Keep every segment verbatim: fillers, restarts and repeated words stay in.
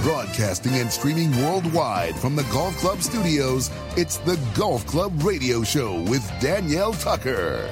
Broadcasting and streaming worldwide from the Golf Club studios, it's the Golf Club Radio Show with Danielle Tucker.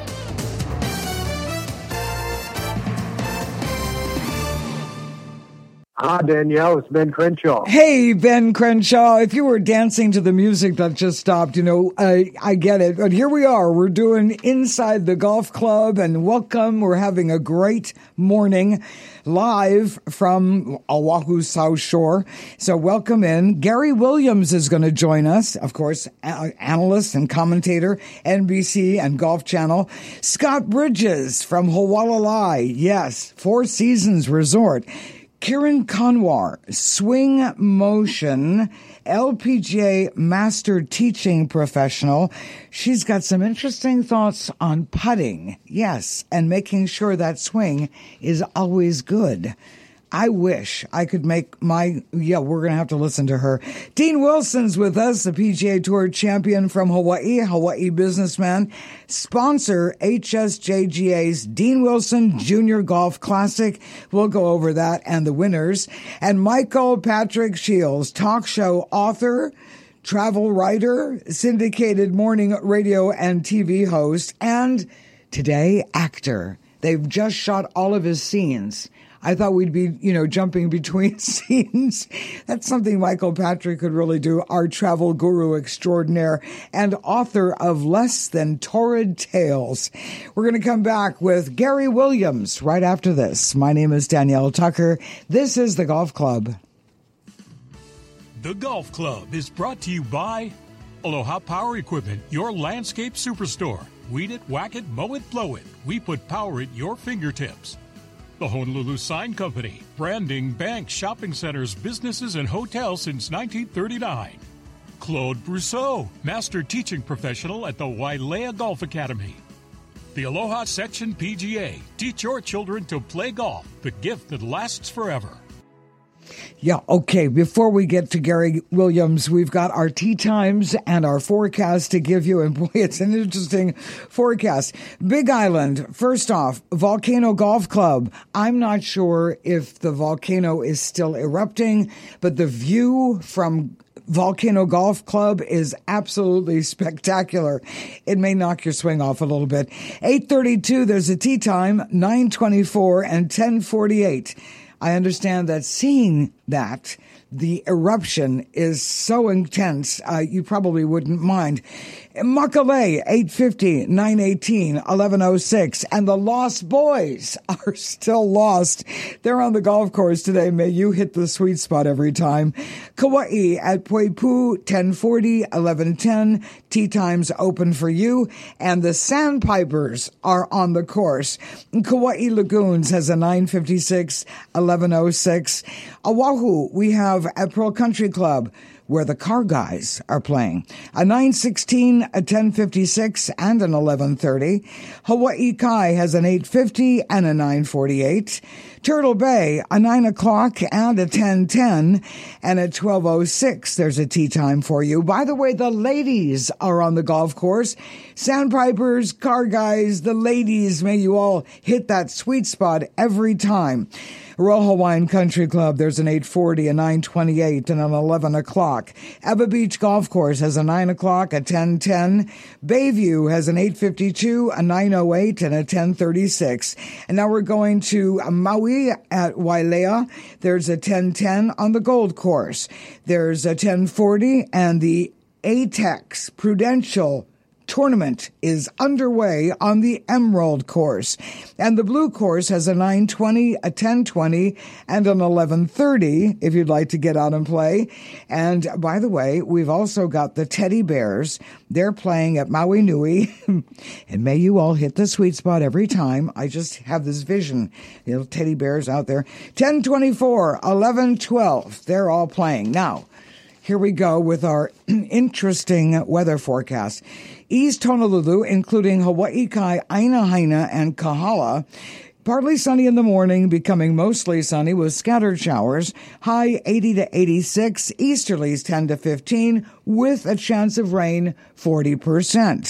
Hi, Danielle. It's Ben Crenshaw. Hey, Ben Crenshaw. If you were dancing to the music that just stopped, you know, I, I get it. But here we are. We're doing Inside the Golf Club, and welcome. We're having a great morning live from Oahu South Shore. So welcome in. Gary Williams is going to join us, of course, a- analyst and commentator, N B C and Golf Channel. Scott Bridges from Hualalai. Yes, Four Seasons Resort. Kiran Kanwar, Swing Motion, L P G A Master Teaching Professional. She's got some interesting thoughts on putting, yes, and making sure that swing is always good. I wish I could make my, yeah, we're going to have to listen to her. Dean Wilson's with us, the P G A Tour champion from Hawaii, Hawaii businessman. Sponsor H S J G A's Dean Wilson Junior Golf Classic. We'll go over that and the winners. And Michael Patrick Shields, talk show author, travel writer, syndicated morning radio and T V host, and today, actor. They've just shot all of his scenes. I thought we'd be, you know, jumping between scenes. That's something Michael Patrick could really do. Our travel guru extraordinaire and author of Less Than Torrid Tales. We're going to come back with Gary Williams right after this. My name is Danielle Tucker. This is The Golf Club. The Golf Club is brought to you by Aloha Power Equipment, your landscape superstore. Weed it, whack it, mow it, blow it. We put power at your fingertips. The Honolulu Sign Company, branding banks, shopping centers, businesses, and hotels since nineteen thirty-nine. Claude Brousseau, master teaching professional at the Wailea Golf Academy. The Aloha Section P G A, teach your children to play golf, the gift that lasts forever. Yeah, okay. Before we get to Gary Williams, we've got our tee times and our forecast to give you. And boy, it's an interesting forecast. Big Island, first off, Volcano Golf Club. I'm not sure if the volcano is still erupting, but the view from Volcano Golf Club is absolutely spectacular. It may knock your swing off a little bit. eight thirty-two, there's a tee time, nine twenty-four and ten forty-eight. I understand that seeing that, the eruption is so intense, uh, you probably wouldn't mind. Makalei, eight fifty, nine eighteen, eleven oh six, and the Lost Boys are still lost. They're on the golf course today. May you hit the sweet spot every time. Kauai at Puepu, ten forty, eleven ten, tee times open for you, and the Sandpipers are on the course. Kauai Lagoons has a nine fifty-six, eleven oh six. Oahu, we have at Pearl Country Club, where the Car Guys are playing. A nine sixteen, a ten fifty-six, and an eleven thirty. Hawaii Kai has an eight fifty and a nine forty-eight. Turtle Bay, a nine o'clock and a ten ten, and at twelve oh six, there's a tee time for you. By the way, the ladies are on the golf course. Sandpipers, Car Guys, the ladies, may you all hit that sweet spot every time. Royal Hawaiian Country Club, there's an eight forty, a nine twenty-eight, and an eleven o'clock. Eva Beach Golf Course has a nine o'clock, a ten ten. Bayview has an eight fifty-two, a nine oh eight, and a ten thirty-six. And now we're going to Maui at Wailea. There's a ten ten on the Gold Course. There's a ten forty, and the Atex Prudential tournament is underway on the Emerald course. And the Blue course has a nine twenty, a ten twenty, and an eleven thirty if you'd like to get out and play. And by the way, we've also got the Teddy Bears. They're playing at Maui Nui. And may you all hit the sweet spot every time. I just have this vision. The little Teddy Bears out there. ten twenty-four, eleven twelve. They're all playing. Now, here we go with our interesting weather forecast. East Honolulu, including Hawaii Kai, Aina Haina, and Kahala. Partly sunny in the morning, becoming mostly sunny with scattered showers. High eighty to eighty-six, easterlies ten to fifteen, with a chance of rain forty percent.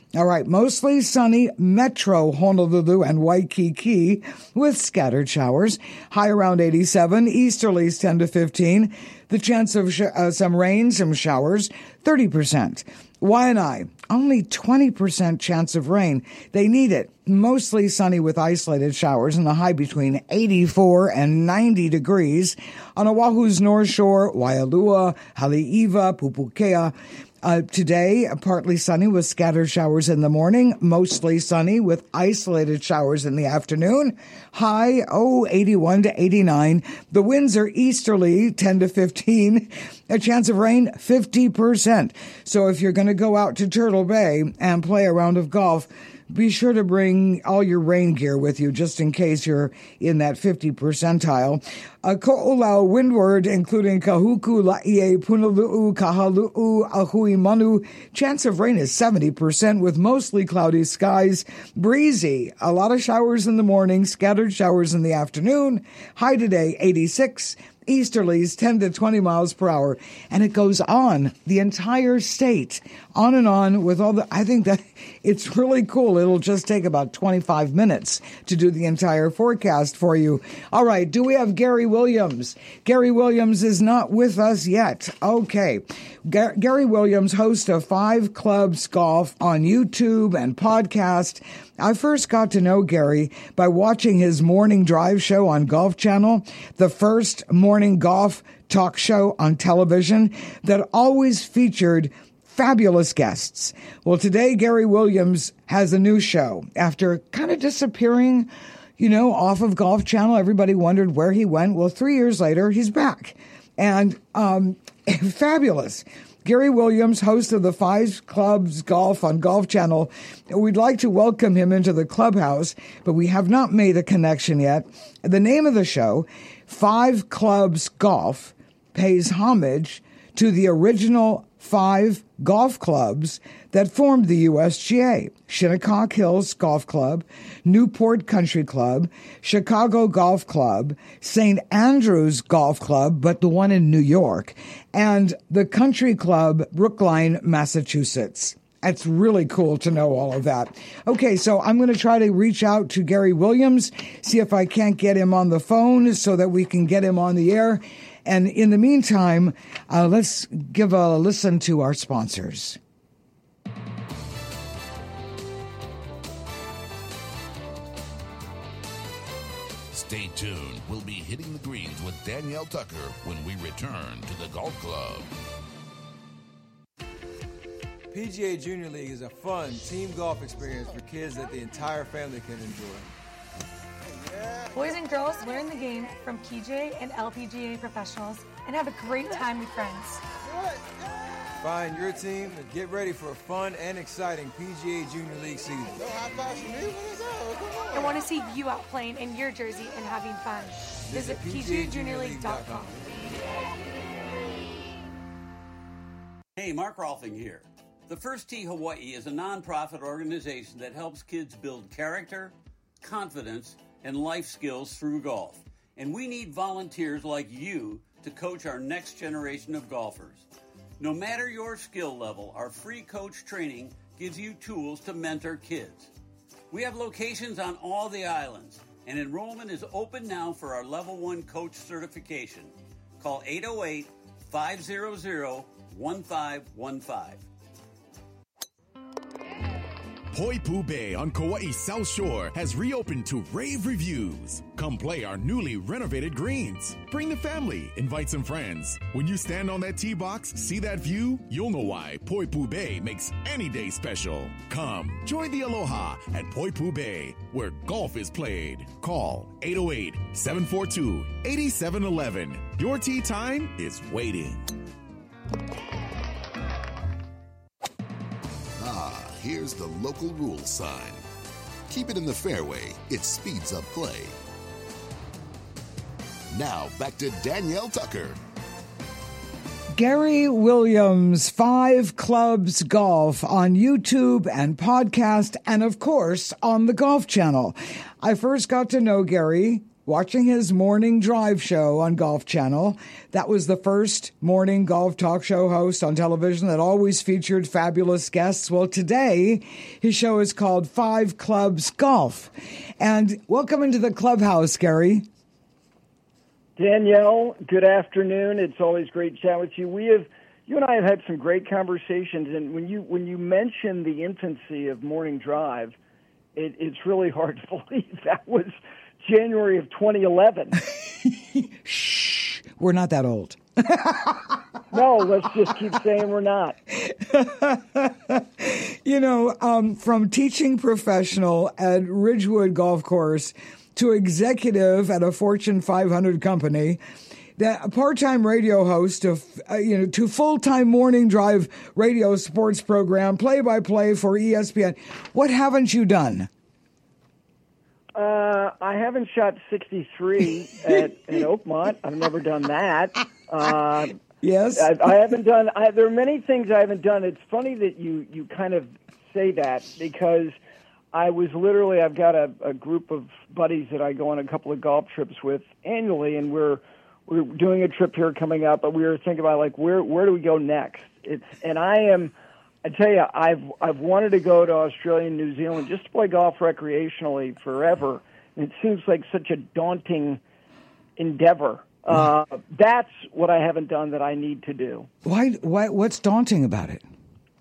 All right, mostly sunny Metro Honolulu and Waikiki with scattered showers. High around eighty-seven, easterlies ten to fifteen. The chance of sh- uh, some rain, some showers, thirty percent. Waianae, only twenty percent chance of rain. They need it. Mostly sunny with isolated showers and a high between eighty-four and ninety degrees. On Oahu's North Shore, Waialua, Haleiwa, Pupukea. Uh, today, partly sunny with scattered showers in the morning, mostly sunny with isolated showers in the afternoon. High, oh, eighty-one to eighty-nine. The winds are easterly, ten to fifteen. A chance of rain, fifty percent. So if you're going to go out to Turtle Bay and play a round of golf, be sure to bring all your rain gear with you just in case you're in that fifty percentile. A ko'olau windward, including Kahuku, Laie, Punalu'u, Kahalu'u, Ahui Manu. Chance of rain is seventy percent with mostly cloudy skies. Breezy. A lot of showers in the morning, scattered showers in the afternoon. High today, eighty-six. Easterlies ten to twenty miles per hour. And it goes on the entire state, on and on with all the, I think that it's really cool. It'll just take about twenty-five minutes to do the entire forecast for you. All right. Do we have Gary Williams? Gary Williams is not with us yet. Okay. Gar- Gary Williams, host of Five Clubs Golf on YouTube and podcast. I first got to know Gary by watching his morning drive show on Golf Channel, the first morning golf talk show on television that always featured fabulous guests. Well, today, Gary Williams has a new show. After kind of disappearing, you know, off of Golf Channel, everybody wondered where he went. Well, three years later, he's back. And um, fabulous. Gary Williams, host of the Five Clubs Golf on Golf Channel. We'd like to welcome him into the clubhouse, but we have not made a connection yet. The name of the show, Five Clubs Golf, pays homage to the original five golf clubs that formed the U S G A. Shinnecock Hills Golf Club, Newport Country Club, Chicago Golf Club, Saint Andrews Golf Club, but the one in New York, and the Country Club, Brookline, Massachusetts. It's really cool to know all of that. Okay, so I'm going to try to reach out to Gary Williams, see if I can't get him on the phone so that we can get him on the air. And in the meantime, uh, let's give a listen to our sponsors. Stay tuned. We'll be hitting the greens with Danielle Tucker when we return to the Golf Club. P G A Junior League is a fun team golf experience for kids that the entire family can enjoy. Boys and girls learn the game from P G A and L P G A professionals and have a great time with friends. Find your team and get ready for a fun and exciting P G A Junior League season. I want to see you out playing in your jersey and having fun. Visit P G A Junior League dot com. Hey, Mark Rolfing here. The First Tee Hawaii is a nonprofit organization that helps kids build character, confidence, and life skills through golf. And we need volunteers like you to coach our next generation of golfers. No matter your skill level, our free coach training gives you tools to mentor kids. We have locations on all the islands, and enrollment is open now for our Level one Coach certification. Call eight oh eight, five hundred, one five one five. Poipu Bay on Kauai's South Shore has reopened to rave reviews. Come play our newly renovated greens. Bring the family, invite some friends. When you stand on that tee box, see that view, you'll know why Poipu Bay makes any day special. Come, join the aloha at Poipu Bay, where golf is played. Call eight oh eight, seven four two, eight seven one one. Your tee time is waiting. Here's the local rules sign. Keep it in the fairway. It speeds up play. Now, back to Danielle Tucker. Gary Williams, Five Clubs Golf on YouTube and podcast, and of course on the Golf Channel. I first got to know Gary watching his morning drive show on Golf Channel. That was the first morning golf talk show host on television that always featured fabulous guests. Well, today, his show is called Five Clubs Golf. And welcome into the clubhouse, Gary. Danielle, good afternoon. It's always great to chat with you. We have, you and I have had some great conversations, and when you when you mention the infancy of morning drive, it, it's really hard to believe that was January of twenty eleven. Shh, we're not that old. No, let's just keep saying we're not. You know, um, from teaching professional at Ridgewood Golf Course to executive at a Fortune five hundred company, that a part-time radio host of, uh, you know, to full-time morning drive radio sports program, play-by-play for E S P N. What haven't you done? Uh, I haven't shot sixty-three at, at Oakmont. I've never done that. Uh, yes, I, I haven't done. I, there are many things I haven't done. It's funny that you you kind of say that because I was literally, I've got a, a group of buddies that I go on a couple of golf trips with annually, and we're we're doing a trip here coming up, but we were thinking about, like, where where do we go next? It's and I am, I tell you, I've I've wanted to go to Australia and New Zealand just to play golf recreationally forever, and it seems like such a daunting endeavor. Uh, that's what I haven't done that I need to do. Why? Why? What's daunting about it?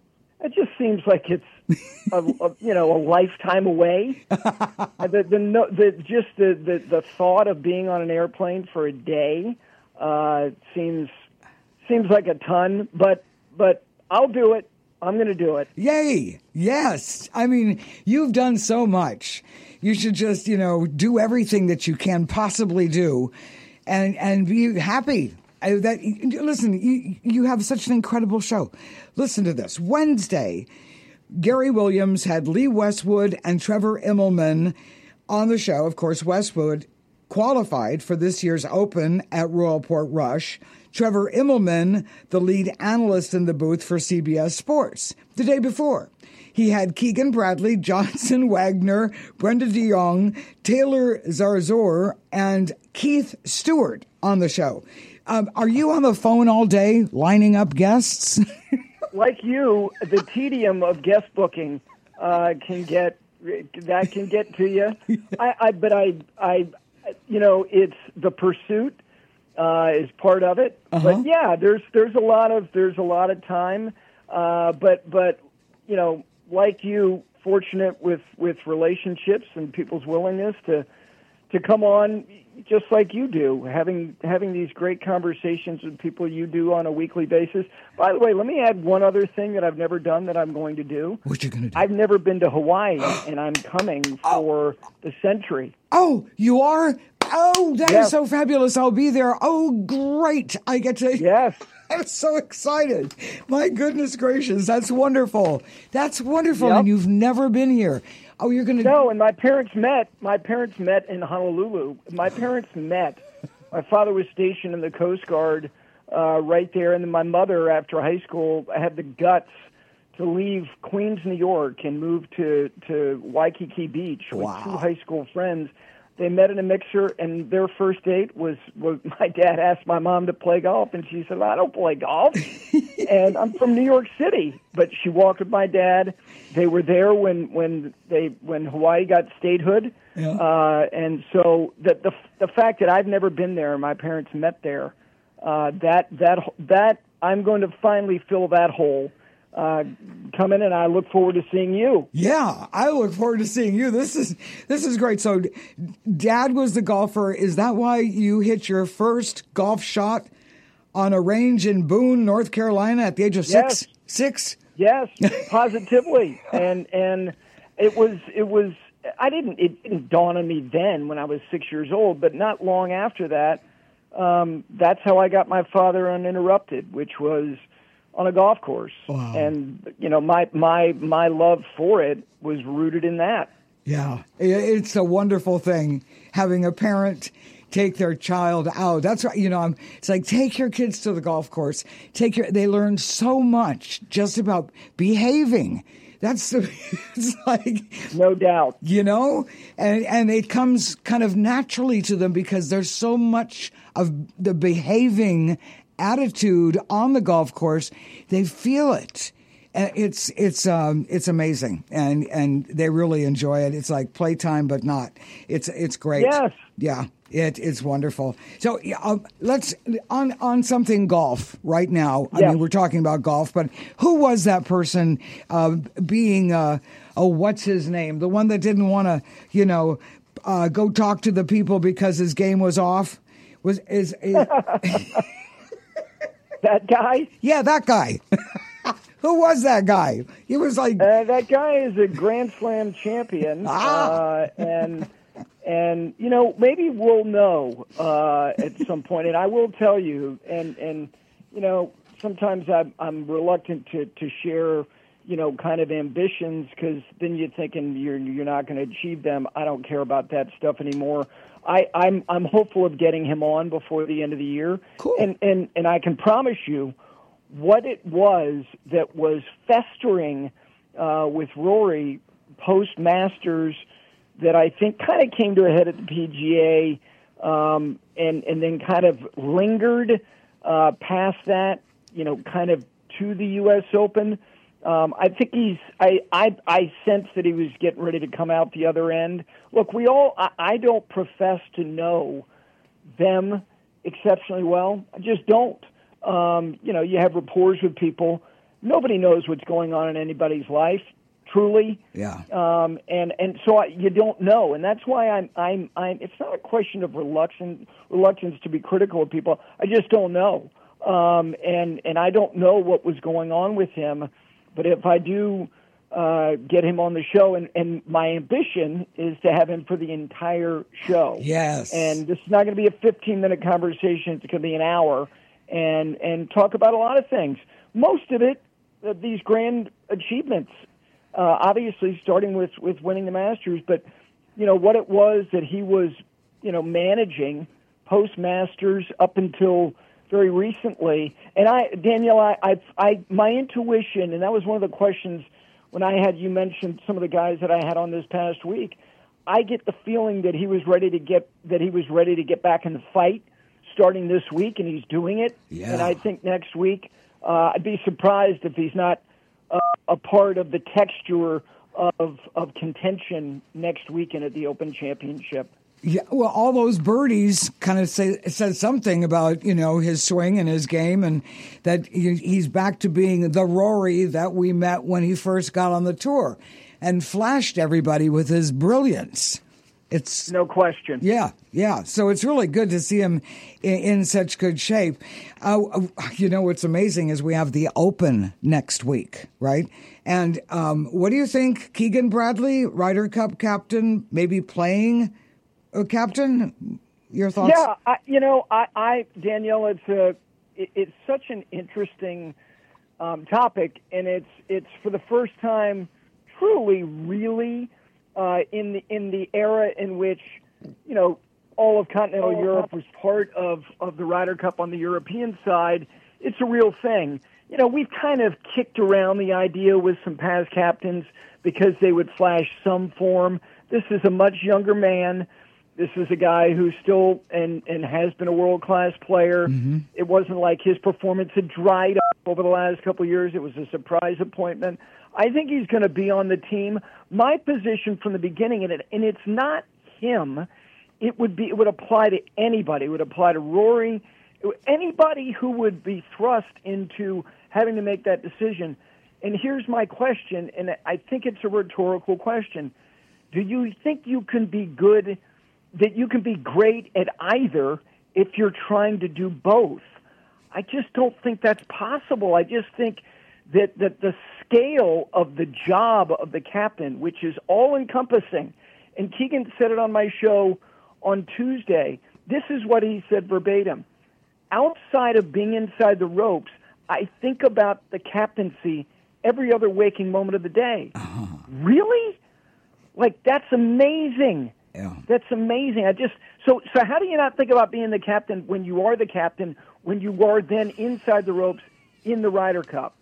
It just seems like it's a, a, you know a lifetime away. the, the, no, the just the, the, the thought of being on an airplane for a day uh, seems seems like a ton. But but I'll do it. I'm going to do it. Yay! Yes. I mean, you've done so much. You should just you know do everything that you can possibly do, and and be happy. I, that listen, you, you have such an incredible show. Listen to this. Wednesday, Gary Williams had Lee Westwood and Trevor Immelman on the show. Of course, Westwood qualified for this year's Open at Royal Portrush. Trevor Immelman, the lead analyst in the booth for C B S Sports. The day before, he had Keegan Bradley, Johnson Wagner, Brenda DeYoung, Taylor Zarzor, and Keith Stewart on the show. Um, are you on the phone all day lining up guests? Like you, the tedium of guest booking uh, can get that can get to you. I, I but I, I, you know, it's the pursuit uh, is part of it. Uh-huh. But yeah, there's there's a lot of there's a lot of time. Uh, but but you know, like you, fortunate with, with relationships and people's willingness to to come on. Just like you do, having having these great conversations with people you do on a weekly basis. By the way, let me add one other thing that I've never done that I'm going to do. What you going to do? I've never been to Hawaii, and I'm coming for the Century. Oh, you are? Oh, that yes. is so fabulous. I'll be there. Oh, great. I get to... Yes. I'm so excited. My goodness gracious. That's wonderful. That's wonderful. Yep. And you've never been here. Oh, you're going to... No, and my parents met. My parents met in Honolulu. My parents met. My father was stationed in the Coast Guard uh, right there, and then my mother, after high school, had the guts to leave Queens, New York, and move to, to Waikiki Beach with wow. two high school friends. They met in a mixer, and their first date was, was my dad asked my mom to play golf, and she said, I don't play golf. And I'm from New York City. But she walked with my dad. They were there when, when, they, when Hawaii got statehood. Yeah. Uh, and so the, the, the fact that I've never been there and my parents met there, uh, that, that, that I'm going to finally fill that hole. Uh, come in, and I look forward to seeing you. Yeah, I look forward to seeing you. This is this is great. So, Dad was the golfer. Is that why you hit your first golf shot on a range in Boone, North Carolina, at the age of yes. six? Six? Yes, positively. and and it was it was. I didn't. It didn't dawn on me then when I was six years old, but not long after that. Um, that's how I got my father uninterrupted, which was on a golf course. Wow. And, you know, my, my, my love for it was rooted in that. Yeah. It's a wonderful thing having a parent take their child out. That's right. You know, I'm, it's like, take your kids to the golf course. Take your, they learn so much just about behaving. That's it's like no doubt, you know, and and it comes kind of naturally to them because there's so much of the behaving attitude on the golf course. They feel it. It's it's um it's amazing, and and they really enjoy it. It's like playtime, but not. It's it's great. Yes. Yeah. It is wonderful. So uh, let's on on something golf right now. I yeah. mean, we're talking about golf, but who was that person? Uh, being uh, oh, what's his name? The one that didn't want to, you know, uh, go talk to the people because his game was off. Was is, is that guy? Yeah, that guy. Who was that guy? He was like uh, that guy is a Grand Slam champion, ah. uh, and. And, you know, maybe we'll know uh, at some point. And I will tell you, and, and you know, sometimes I'm, I'm reluctant to, to share, you know, kind of ambitions because then you're thinking you're, you're not going to achieve them. I don't care about that stuff anymore. I, I'm, I'm hopeful of getting him on before the end of the year. Cool. And, and, and I can promise you what it was that was festering uh, with Rory post-Masters that I think kind of came to a head at the P G A um, and, and then kind of lingered uh, past that, you know, kind of to the U S Open. Um, I think he's, I, I, I sense that he was getting ready to come out the other end. Look, we all, I, I don't profess to know them exceptionally well. I just don't. Um, you know, you have rapport with people. Nobody knows what's going on in anybody's life. Truly, yeah, um, and and so I, you don't know, and that's why I'm I'm I'm. It's not a question of reluctance reluctance to be critical of people. I just don't know, um, and and I don't know what was going on with him. But if I do uh, get him on the show, and, and my ambition is to have him for the entire show. Yes, and this is not going to be a fifteen minute conversation. It's going to be an hour, and and talk about a lot of things. Most of it, uh, these grand achievements. Uh, obviously, starting with, with winning the Masters, but, you know, what it was that he was, you know, managing post-Masters up until very recently. And I, Danielle, I, I, I, my intuition, and that was one of the questions when I had you mention some of the guys that I had on this past week, I get the feeling that he was ready to get, that he was ready to get back in the fight starting this week, and he's doing it. Yeah. And I think next week, uh, I'd be surprised if he's not Uh, a part of the texture of of contention next weekend at the Open Championship. Yeah, well, all those birdies kind of say said something about, you know, his swing and his game, and that he, he's back to being the Rory that we met when he first got on the tour, and flashed everybody with his brilliance. It's no question. Yeah, yeah. So it's really good to see him in, in such good shape. Uh, you know, what's amazing is we have the Open next week, right? And um, what do you think, Keegan Bradley, Ryder Cup captain, maybe playing a captain? Your thoughts? Yeah, I, you know, I, I Danielle, it's a, it, it's such an interesting um, topic, and it's it's for the first time, truly, really. Uh, in the in the era in which, you know, all of continental oh, Europe was part of, of the Ryder Cup on the European side, it's a real thing. You know, we've kind of kicked around the idea with some past captains because they would flash some form. This is a much younger man. This is a guy who's still and, and has been a world-class player. Mm-hmm. It wasn't like his performance had dried up over the last couple of years. It was a surprise appointment. I think he's going to be on the team. My position from the beginning, and, it, and it's not him, it would be it would apply to anybody. It would apply to Rory, anybody who would be thrust into having to make that decision. And here's my question, and I think it's a rhetorical question. Do you think you can be good, that you can be great at either if you're trying to do both? I just don't think that's possible. I just think that, that the scale of the job of the captain, which is all-encompassing, and Keegan said it on my show on Tuesday, this is what he said verbatim. Outside of being inside the ropes, I think about the captaincy every other waking moment of the day. Uh-huh. Really? Like, that's amazing. Yeah. That's amazing. I just so so how do you not think about being the captain when you are the captain, when you are then inside the ropes in the Ryder Cup?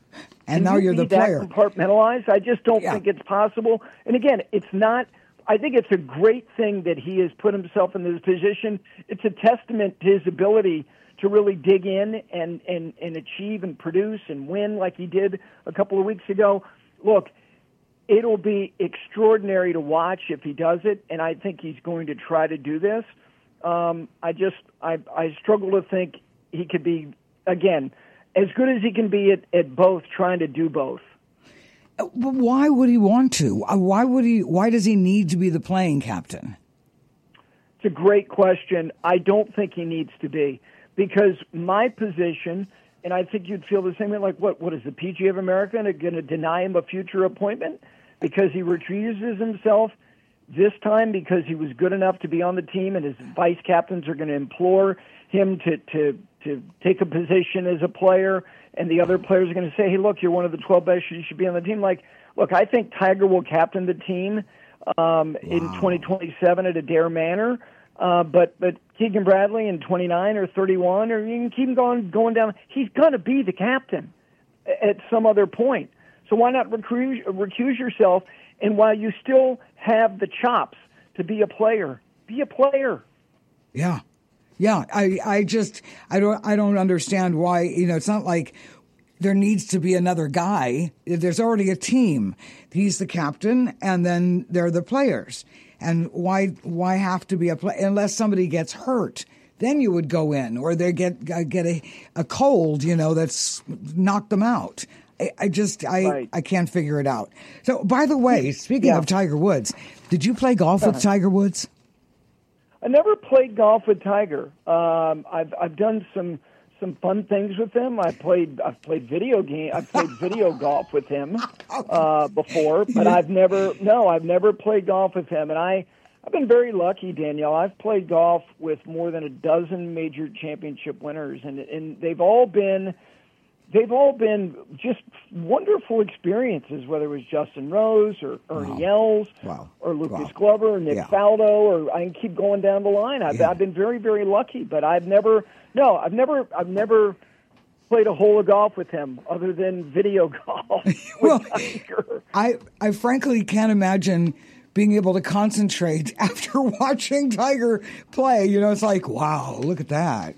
And now you're the player. That compartmentalized? I just don't yeah. think it's possible. And again, it's not. I think it's a great thing that he has put himself in this position. It's a testament to his ability to really dig in and, and, and achieve and produce and win like he did a couple of weeks ago. Look, it'll be extraordinary to watch if he does it, and I think he's going to try to do this. Um, I just I, I struggle to think he could be, again, as good as he can be at, at both, trying to do both. But why would he want to? Why would he? Why does he need to be the playing captain? It's a great question. I don't think he needs to be, because my position, and I think you'd feel the same way, like, what, what is the P G A of America going to deny him a future appointment because he recuses himself this time because he was good enough to be on the team and his vice captains are going to implore him to, to, to take a position as a player, and the other players are going to say, hey, look, you're one of the twelve best, you should be on the team. Like, look, I think Tiger will captain the team um, wow. in twenty twenty-seven at Adair Manor. Uh, but but Keegan Bradley in twenty-nine or thirty-one, or you can keep going going down. He's going to be the captain at some other point. So why not recuse, recuse yourself? And while you still have the chops to be a player, be a player. Yeah, yeah. I I just I don't I don't understand why. You know, it's not like there needs to be another guy. There's already a team. He's the captain, and then there are the players. And why why have to be a play unless somebody gets hurt? Then you would go in, or they get get a, a cold, you know, that's knocked them out. I, I just I right. I can't figure it out. So, by the way, speaking yeah. of Tiger Woods, did you play golf uh-huh. with Tiger Woods? I never played golf with Tiger. Um, I've I've done some. Some fun things with him. I played. I've played video game. I've played video golf with him uh, before, but I've never. No, I've never played golf with him. And I, I've been very lucky, Danielle. I've played golf with more than a dozen major championship winners, and and they've all been, they've all been just wonderful experiences. Whether it was Justin Rose or Ernie wow. Els wow. or Lucas wow. Glover or Nick yeah. Faldo, or I can keep going down the line. I've, yeah. I've been very, very lucky, but I've never. No, I've never, I've never played a hole of golf with him other than video golf with well, Tiger. I, I frankly can't imagine being able to concentrate after watching Tiger play. You know, it's like, wow, look at that.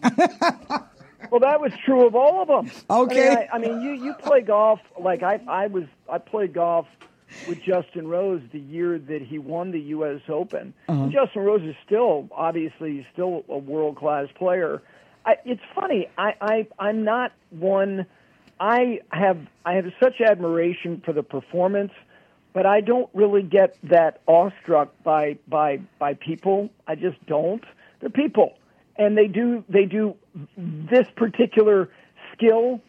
Well, that was true of all of them. Okay. I mean, I, I mean you, you play golf like I, I was. I played golf with Justin Rose the year that he won the U S Open. Uh-huh. Justin Rose is still, obviously, still a world class player. I, it's funny. I, I I'm not one. I have I have such admiration for the performance, but I don't really get that awestruck by by by people. I just don't. They're people, and they do they do this particular skill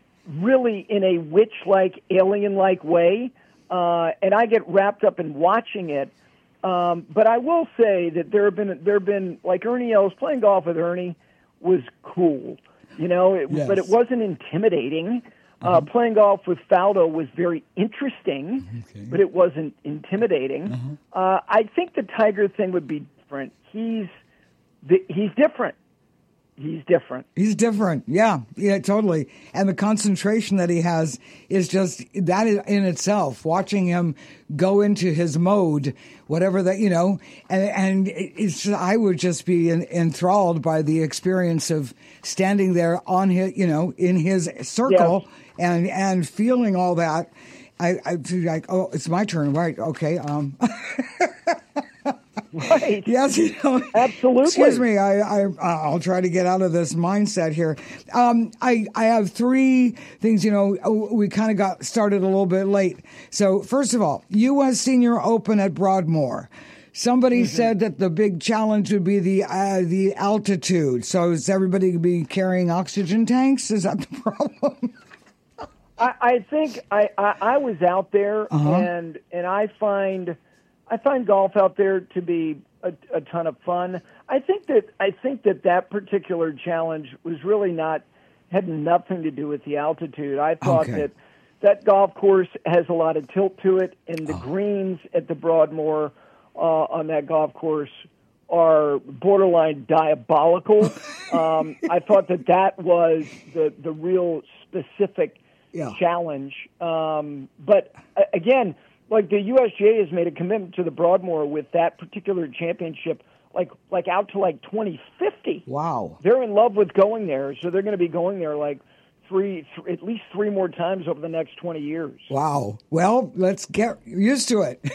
really in a witch-like, alien-like way, uh, and I get wrapped up in watching it. Um, but I will say that there have been there have been like Ernie Els. Playing golf with Ernie was cool, you know, it, yes. but it wasn't intimidating. Uh-huh. Uh, playing golf with Faldo was very interesting, okay. but it wasn't intimidating. Uh-huh. Uh, I think the Tiger thing would be different. He's the, he's different. He's different. He's different. Yeah, yeah, totally. And the concentration that he has is just that in itself. Watching him go into his mode, whatever that, you know, and and it's just, I would just be enthralled by the experience of standing there on his, you know, in his circle yeah. and and feeling all that. I I like, oh, it's my turn, right? Okay. Um. Right. Yes, you know, absolutely. Excuse me. I, I, I'll try to get out of this mindset here. Um, I, I have three things, you know, we kind of got started a little bit late. So first of all, U S Senior Open at Broadmoor. Somebody mm-hmm. said that the big challenge would be the, uh, the altitude. So is everybody going to be carrying oxygen tanks? Is that the problem? I, I think I, I, I was out there uh-huh. and, and I find, I find golf out there to be a, a ton of fun. I think that I think that that particular challenge was really not had nothing to do with the altitude. I thought okay. that that golf course has a lot of tilt to it, and the oh. greens at the Broadmoor uh, on that golf course are borderline diabolical. um, I thought that that was the the real specific yeah. challenge. Um, but uh, again, like the U S G A has made a commitment to the Broadmoor with that particular championship, like like out to like twenty fifty. Wow. They're in love with going there, so they're going to be going there like three, th- at least three more times over the next twenty years. Wow. Well, let's get used to it.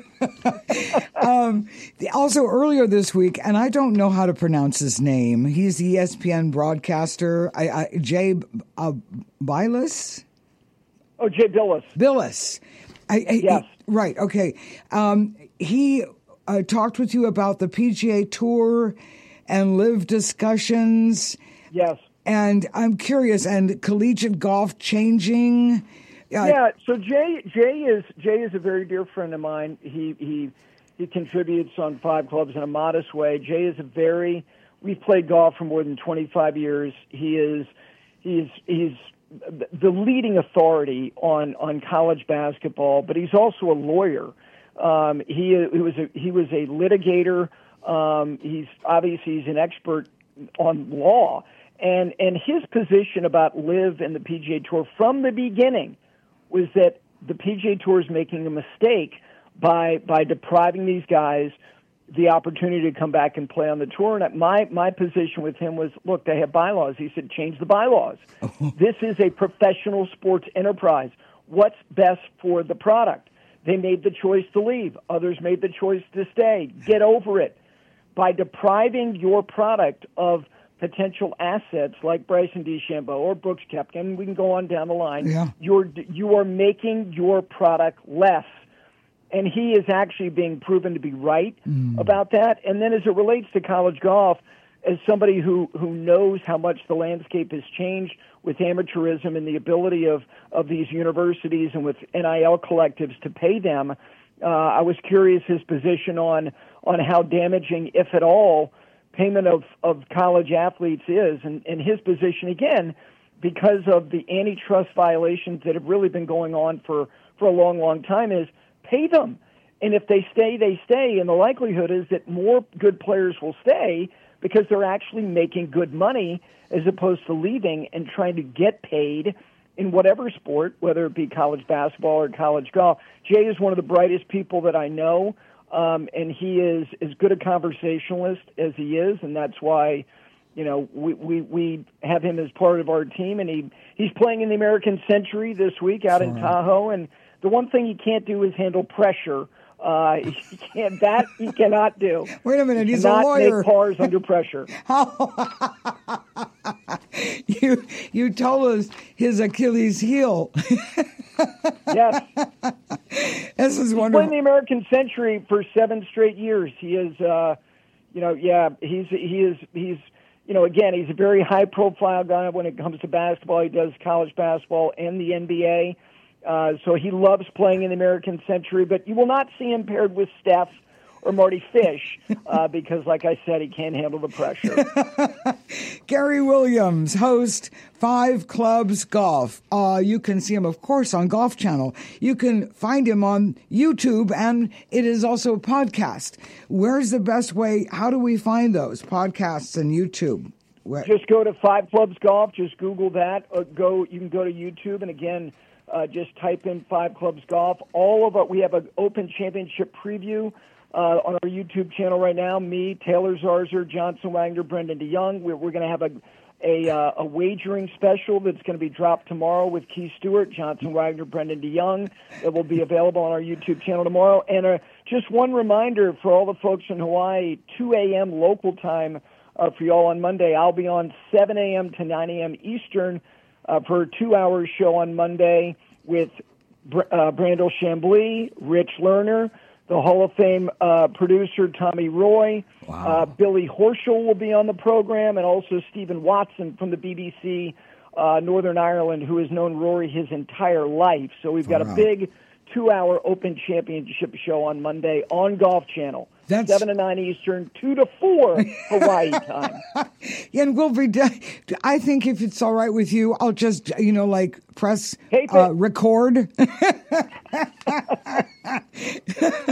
um, also, earlier this week, and I don't know how to pronounce his name. He's the E S P N broadcaster, I, I, Jay uh, Bilas? Oh, Jay Billis. Billis. I, I, yes. He, right. Okay. Um, he uh, talked with you about the P G A Tour and live discussions. Yes. And I'm curious, and collegiate golf changing. Uh, yeah. So Jay, Jay is Jay is a very dear friend of mine. He he he contributes on Five Clubs in a modest way. Jay is a very. We've played golf for more than twenty-five years. He is he's he's the leading authority on on college basketball, but he's also a lawyer. Um, he he was a, he was a litigator. Um, he's obviously he's an expert on law. And and his position about LIV and the P G A Tour from the beginning was that the P G A Tour is making a mistake by by depriving these guys the opportunity to come back and play on the tour. And my my position with him was, look, they have bylaws. He said, change the bylaws. This is a professional sports enterprise. What's best for the product? They made the choice to leave. Others made the choice to stay. Get over it. By depriving your product of potential assets like Bryson DeChambeau or Brooks Koepka, and we can go on down the line, yeah. you're, you are making your product less. And he is actually being proven to be right mm. about that. And then as it relates to college golf, as somebody who, who knows how much the landscape has changed with amateurism and the ability of, of these universities and with N I L collectives to pay them, uh, I was curious his position on on how damaging, if at all, payment of, of college athletes is. And, and his position, again, because of the antitrust violations that have really been going on for, for a long, long time, is pay them. And if they stay, they stay. And the likelihood is that more good players will stay because they're actually making good money as opposed to leaving and trying to get paid in whatever sport, whether it be college basketball or college golf. Jay is one of the brightest people that I know, um, and he is as good a conversationalist as he is, and that's why, you know, we, we, we have him as part of our team, and he, he's playing in the American Century this week out in Tahoe, and the one thing he can't do is handle pressure. Uh, he can't, that he cannot do. Wait a minute, he he's a lawyer. Make pars under pressure. you you told us his Achilles heel. Yes. This is he's wonderful. He's played in the American Century for seven straight years. He is, uh, you know, yeah, he's he is he's you know, again, he's a very high profile guy when it comes to basketball. He does college basketball and the N B A. Uh, so he loves playing in the American Century, but you will not see him paired with Steph or Marty Fish uh, because, like I said, he can't handle the pressure. Gary Williams, host Five Clubs Golf. Uh, you can see him, of course, on Golf Channel. You can find him on YouTube, and it is also a podcast. Where's the best way? How do we find those podcasts and YouTube? Where? Just go to Five Clubs Golf. Just Google that. Or go. You can go to YouTube, and again, Uh, just type in Five Clubs Golf. All of it. We have an Open Championship preview uh, on our YouTube channel right now. Me, Taylor Zarzour, Johnson Wagner, Brendan DeYoung. We're, we're going to have a a, uh, a wagering special that's going to be dropped tomorrow with Keith Stewart, Johnson Wagner, Brendan DeYoung. It will be available on our YouTube channel tomorrow. And uh, just one reminder for all the folks in Hawaii: two a.m. local time uh, for y'all on Monday. I'll be on seven a.m. to nine a.m. Eastern. Uh, for a two-hour show on Monday with uh, Brandel Chambly, Rich Lerner, the Hall of Fame uh, producer Tommy Roy. Wow. Uh, Billy Horschel will be on the program, and also Stephen Watson from the B B C uh, Northern Ireland, who has known Rory his entire life. So we've got wow. a big two-hour Open Championship show on Monday on Golf Channel. That's... seven to nine Eastern, two to four Hawaii time. Yeah, and we'll be done. I think if it's all right with you, I'll just, you know, like press uh, record.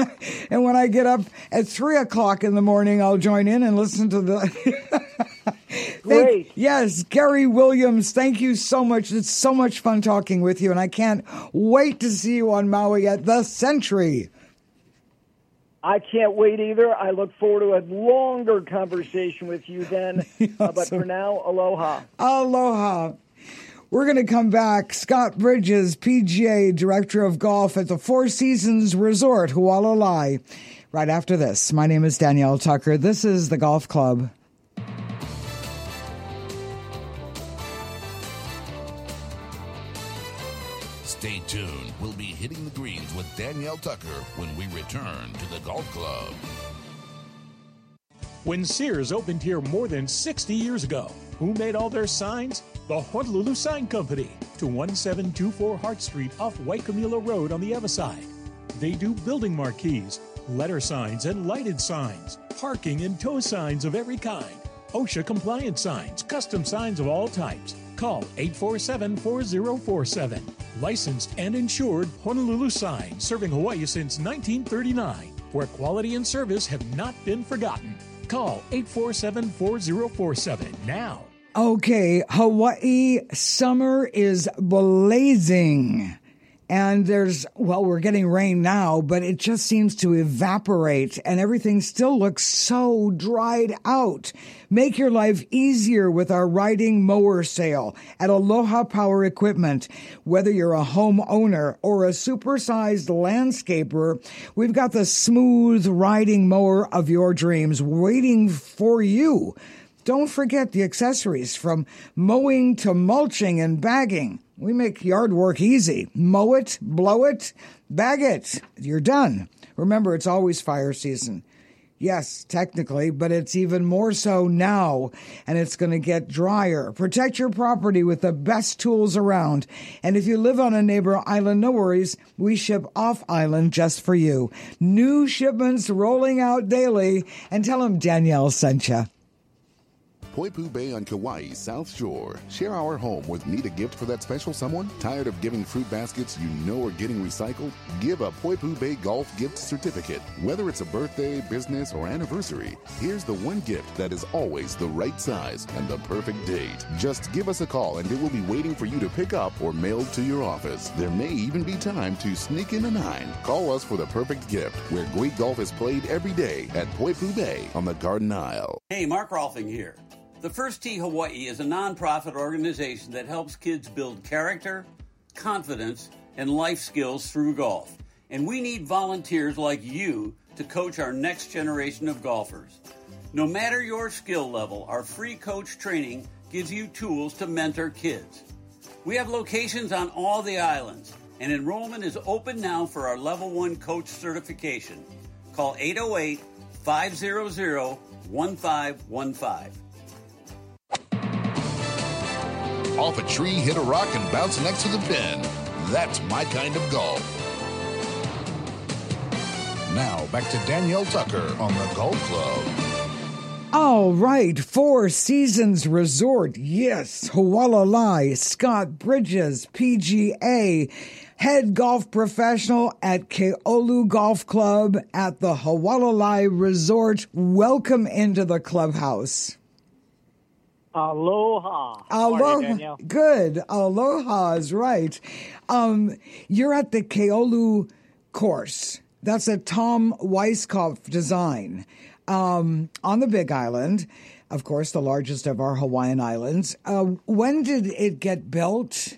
And when I get up at three o'clock in the morning, I'll join in and listen to the... Great. Thank, yes, Gary Williams, thank you so much. It's so much fun talking with you, and I can't wait to see you on Maui at the Century. I can't wait either. I look forward to a longer conversation with you then. Awesome. Uh, but for now, aloha. Aloha. We're going to come back. Scott Bridges, P G A Director of Golf at the Four Seasons Resort, Hualalai. Right after this, my name is Danielle Tucker. This is the Golf Club. Stay tuned. We'll be hitting the greens with Danielle Tucker when we return to the Golf Club. When Sears opened here more than sixty years ago, who made all their signs? The Honolulu Sign Company, to one seven two four Hart Street off Waikimula Road on the Ewa side. They do building marquees, letter signs and lighted signs, parking and tow signs of every kind, OSHA compliant signs, custom signs of all types. Call eight four seven, four zero four seven. Licensed and insured Honolulu Sign, serving Hawaii since nineteen thirty-nine, where quality and service have not been forgotten. Call eight four seven, four zero four seven now. Okay, Hawaii summer is blazing. And there's, well, we're getting rain now, but it just seems to evaporate and everything still looks so dried out. Make your life easier with our riding mower sale at Aloha Power Equipment. Whether you're a homeowner or a supersized landscaper, we've got the smooth riding mower of your dreams waiting for you. Don't forget the accessories from mowing to mulching and bagging. We make yard work easy. Mow it, blow it, bag it. You're done. Remember, it's always fire season. Yes, technically, but it's even more so now, and it's going to get drier. Protect your property with the best tools around. And if you live on a neighbor island, no worries. We ship off island just for you. New shipments rolling out daily. And tell them Danielle sent you. Poipu Bay on Kauai's South Shore. Share our home with need a gift for that special someone? Tired of giving fruit baskets you know are getting recycled? Give a Poipu Bay Golf gift certificate. Whether it's a birthday, business, or anniversary, here's the one gift that is always the right size and the perfect date. Just give us a call and it will be waiting for you to pick up or mailed to your office. There may even be time to sneak in a nine. Call us for the perfect gift, where great golf is played every day at Poipu Bay on the Garden Isle. Hey, Mark Rolfing here. The First Tee Hawaii is a nonprofit organization that helps kids build character, confidence, and life skills through golf. And we need volunteers like you to coach our next generation of golfers. No matter your skill level, our free coach training gives you tools to mentor kids. We have locations on all the islands, and enrollment is open now for our Level one Coach certification. Call eight oh eight, five hundred, one five one five. Off a tree, hit a rock, and bounce next to the pin. That's my kind of golf. Now, back to Danielle Tucker on the Golf Club. All right, Four Seasons Resort. Yes, Hualalai, Scott Bridges, P G A, head golf professional at Keolu Golf Club at the Hualalai Resort. Welcome into the clubhouse. Aloha. Aloha. You, Good. Aloha is right. Um, you're at the Keolu course. That's a Tom Weiskopf design um, on the Big Island, of course, the largest of our Hawaiian islands. Uh, when did it get built?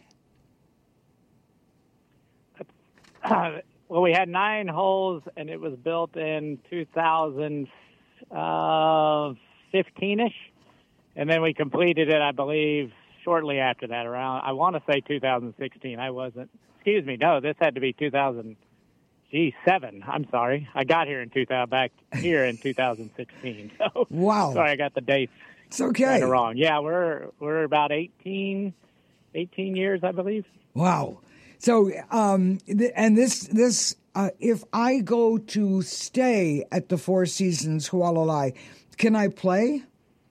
Uh, well, we had nine holes, and it was built in two thousand fifteen-ish. And then we completed it, I believe, shortly after that, around, I want to say two thousand sixteen. I wasn't. Excuse me, no, this had to be two thousand seven. I'm sorry. I got here in two thousand, back here in two thousand sixteen. So, wow. Sorry, I got the dates It's okay. kind of wrong. Yeah, we're we're about eighteen, eighteen years, I believe. Wow. So, um, th- and this, this, uh, if I go to stay at the Four Seasons Hualalai, can I play?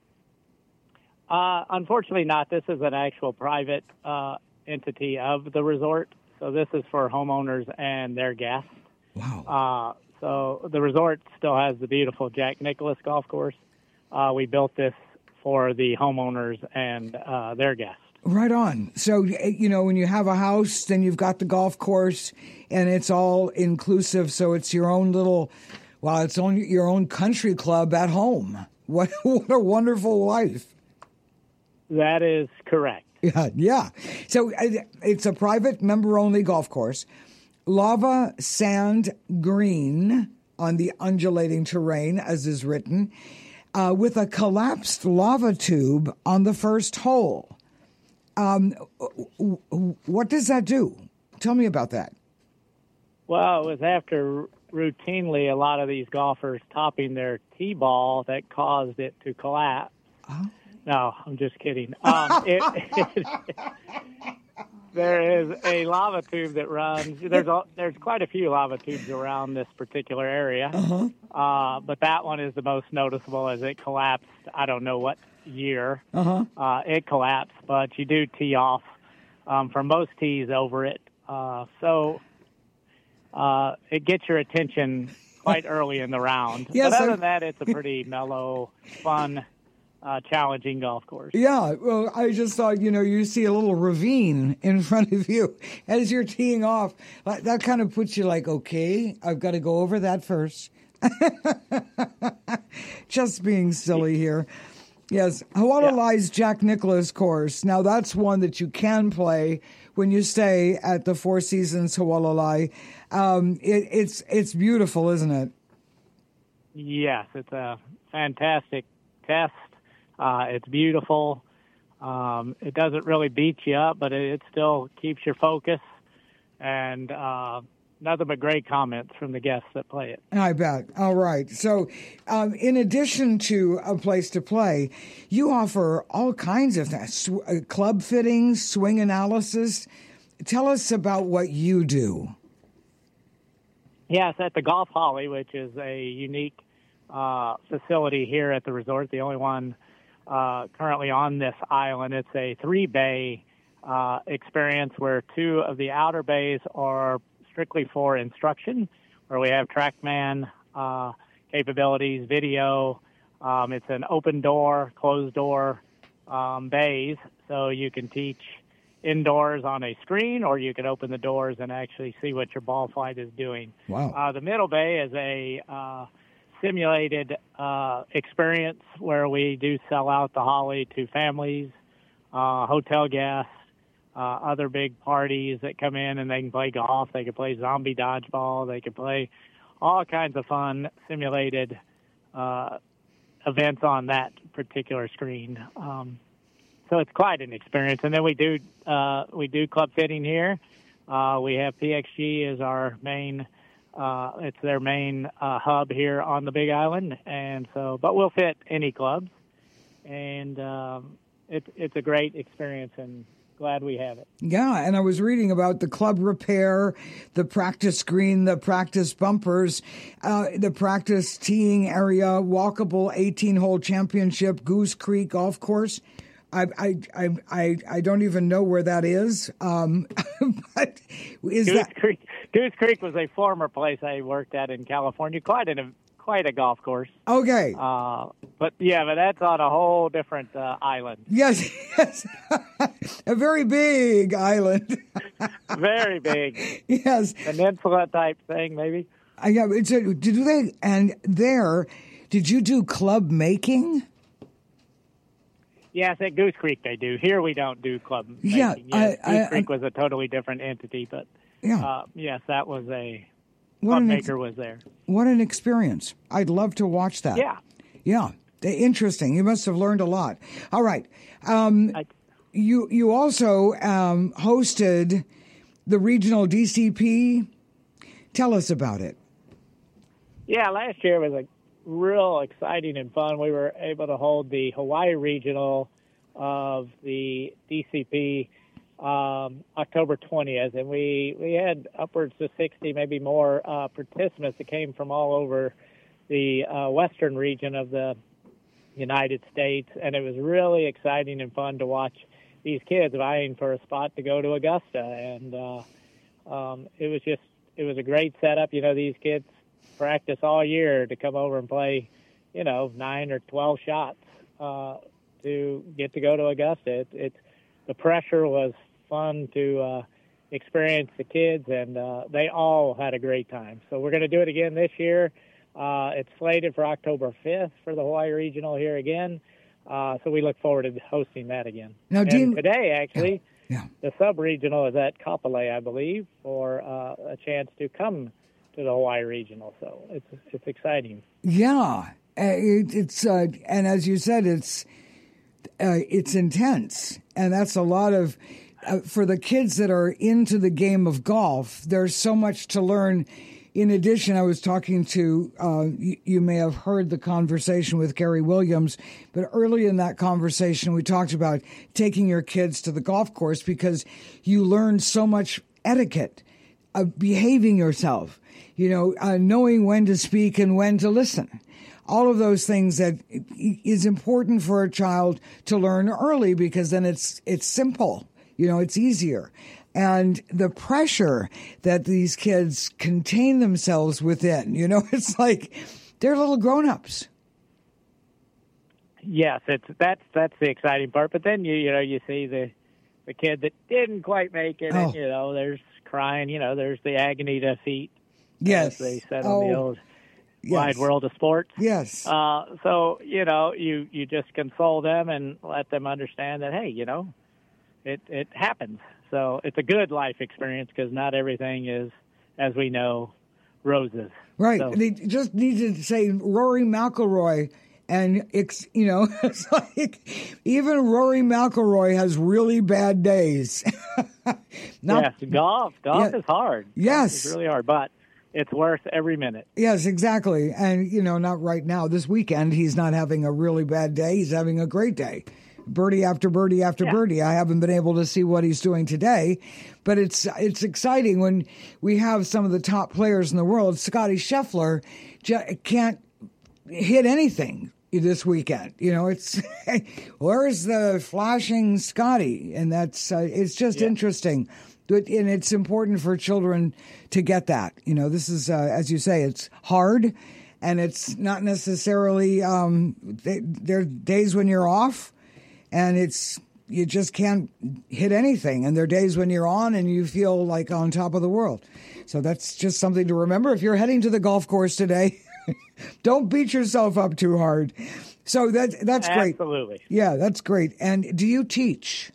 Uh, unfortunately not. This is an actual private uh, entity of the resort. So this is for homeowners and their guests. Wow. Uh, so the resort still has the beautiful Jack Nicklaus golf course. Uh, we built this for the homeowners and uh, their guests. Right on. So, you know, when you have a house, then you've got the golf course, and it's all inclusive. So it's your own little, well, it's on your own country club at home. What, what a wonderful life. That is correct. Yeah, yeah. So it's a private member-only golf course. Lava, sand, green on the undulating terrain, as is written, uh, with a collapsed lava tube on the first hole. Um, what does that do? Tell me about that. Well, it was after routinely a lot of these golfers topping their tee ball that caused it to collapse. Huh? No, I'm just kidding. Um, it, it, there is a lava tube that runs. There's a, there's quite a few lava tubes around this particular area, uh-huh. uh, but that one is the most noticeable as it collapsed. I don't know what year uh-huh. uh, it collapsed, but you do tee off um, for most tees over it. Uh, so uh, it gets your attention quite early in the round. Yes, but other I... than that, it's a pretty mellow, fun, uh, challenging golf course. Yeah, well, I just thought, you know, you see a little ravine in front of you as you're teeing off. That kind of puts you like, okay, I've got to go over that first. Just being silly here. Yes, Hualalai's yeah. Jack Nicklaus course. Now, that's one that you can play when you stay at the Four Seasons Hualalai. Um, it, it's it's beautiful, isn't it? Yes, it's a fantastic test. Uh, it's beautiful. Um, it doesn't really beat you up, but it, it still keeps your focus. And uh, nothing but great comments from the guests that play it. I bet. All right. So um, in addition to a place to play, you offer all kinds of things, Sw- club fittings, swing analysis. Tell us about what you do. Yes, at the Golf Holly, which is a unique uh, facility here at the resort, the only one uh, currently on this island. It's a three-bay uh, experience where two of the outer bays are strictly for instruction, where we have TrackMan uh, capabilities, video. Um, it's an open door, closed door um, bays, so you can teach indoors on a screen, or you can open the doors and actually see what your ball flight is doing. Wow. Uh, the middle bay is a uh, simulated uh, experience where we do sell out the Holly to families, uh, hotel guests, uh, other big parties that come in and they can play golf. They can play zombie dodgeball. They can play all kinds of fun simulated uh, events on that particular screen. Um, so it's quite an experience. And then we do uh, we do club fitting here. Uh, we have P X G as our main. Uh, it's their main uh, hub here on the Big Island, and so. But we'll fit any clubs, and um, it, it's a great experience, and glad we have it. Yeah, and I was reading about the club repair, the practice green, the practice bumpers, uh, the practice teeing area, walkable eighteen-hole championship, Goose Creek Golf Course. I I I I, I don't even know where that is. Um, but is Goose that Creek? Goose Creek was a former place I worked at in California. Quite an quite a golf course. Okay. Uh, but yeah, but that's on a whole different uh, island. Yes, yes, a very big island. Very big. Yes, peninsula type thing, maybe. Uh, yeah, it's a, did they and there? Did you do club making? Yes, at Goose Creek they do. Here we don't do club making. Yeah, yes, I, Goose I, Creek I, was a totally different entity, but yeah, uh, yes, that was a what club an maker ex- was there. What an experience! I'd love to watch that. Yeah, yeah, interesting. You must have learned a lot. All right, um, I, you you also um, hosted the regional D C P. Tell us about it. Yeah, last year was a real exciting and fun. We were able to hold the Hawaii Regional of the D C P um, October twentieth, and we, we had upwards to sixty, maybe more, uh, participants that came from all over the uh, western region of the United States, and it was really exciting and fun to watch these kids vying for a spot to go to Augusta, and uh, um, it was just, it was a great setup. You know, these kids practice all year to come over and play, you know, nine or twelve shots uh, to get to go to Augusta. It, it's the pressure was fun to uh, experience the kids, and uh, they all had a great time. So we're going to do it again this year. Uh, it's slated for October fifth for the Hawaii Regional here again. Uh, so we look forward to hosting that again. Now, and Dean, today, actually, yeah, yeah. the sub-regional is at Kapolei, I believe, for uh, a chance to come to the Hawaii Regional. So it's it's exciting. Yeah, it, it's uh, and as you said, it's uh, it's intense, and that's a lot of uh, for the kids that are into the game of golf. There's so much to learn. In addition, I was talking to, uh, you, you may have heard the conversation with Gary Williams, but early in that conversation, we talked about taking your kids to the golf course because you learn so much etiquette, uh, behaving yourself, you know, uh, knowing when to speak and when to listen. All of those things that is important for a child to learn early because then it's it's simple, you know, it's easier. And the pressure that these kids contain themselves within, you know, it's like they're little grown-ups. Yes, it's that's that's the exciting part. But then you you know you see the the kid that didn't quite make it, Oh. and you know there's crying. You know there's the agony defeat. Yes. as they said Oh. on the old Yes. wide world of sports. Yes. Uh, so you know you you just console them and let them understand that hey you know it it happens. So it's a good life experience because not everything is, as we know, roses. Right. So, They just need to say Rory McIlroy, and it's, you know, it's like even Rory McIlroy has really bad days. Not, yes, golf. Golf Yeah. is hard. Yes. Golf is really hard, but it's worth every minute. Yes, exactly. And, you know, not right now. This weekend, he's not having a really bad day. He's having a great day. Birdie after birdie after Yeah. birdie. I haven't been able to see what he's doing today, but it's it's exciting when we have some of the top players in the world. Scotty Scheffler j- can't hit anything this weekend. You know, it's where's the flashing Scotty? And that's uh, it's just Yeah. interesting. But, and it's important for children to get that. You know, this is, uh, as you say, it's hard, and it's not necessarily, um, they, there are days when you're off, and it's, you just can't hit anything. And there are days when you're on and you feel like on top of the world. So that's just something to remember. If you're heading to the golf course today, don't beat yourself up too hard. So that, that's great. Absolutely. Yeah, that's great. And do you teach?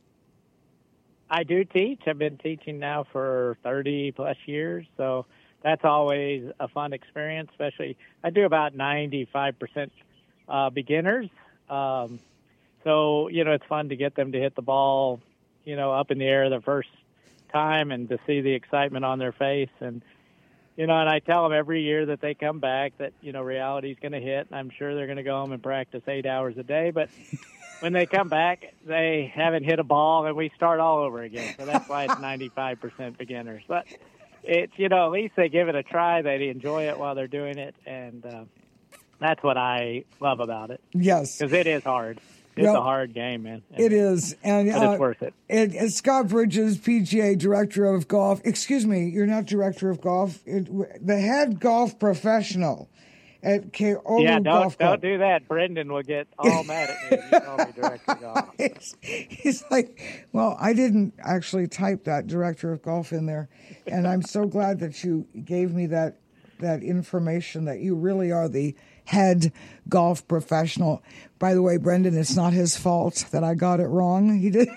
I do teach. I've been teaching now for thirty plus years, so that's always a fun experience. Especially, I do about ninety-five percent uh, beginners. Um, so you know, it's fun to get them to hit the ball, you know, up in the air the first time, and to see the excitement on their face. And you know, and I tell them every year that they come back that you know reality's going to hit, and I'm sure they're going to go home and practice eight hours a day, but. When they come back, they haven't hit a ball, and we start all over again. So that's why it's ninety-five percent beginners. But it's, you know, at least they give it a try. They enjoy it while they're doing it, and uh, that's what I love about it. Yes. Because it is hard. It's Well, a hard game, man. And, It is. And, but uh, it's worth it. it. It's Scott Bridges, P G A Director of Golf. Excuse me, you're not Director of Golf. It, the head golf professional at Keolu Yeah, Golf don't, Club. don't do that. Brendan will get all mad at me if you call me Director of Golf. He's, he's like, well, I didn't actually type that Director of Golf in there. And I'm so glad that you gave me that that information that you really are the head golf professional. By the way, Brendan, it's not his fault that I got it wrong. He did.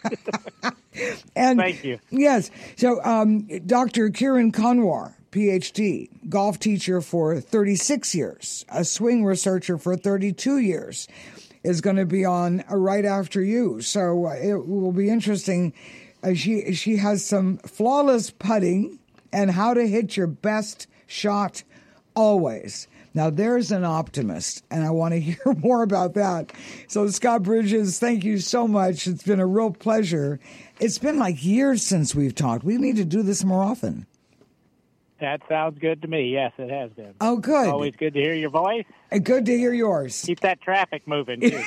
And Thank you. Yes. So um, Doctor Kieran Conwar, P H D, golf teacher for thirty-six years, a swing researcher for thirty-two years, is going to be on right after you. So uh, it will be interesting. Uh, she she has some flawless putting and how to hit your best shot always. Now, there's an optimist, and I want to hear more about that. So, Scott Bridges, thank you so much. It's been a real pleasure. It's been like years since we've talked. We need to do this more often. That sounds good to me. Yes, it has been. Oh, good. Always good to hear your voice. And good to hear yours. Keep that traffic moving, too.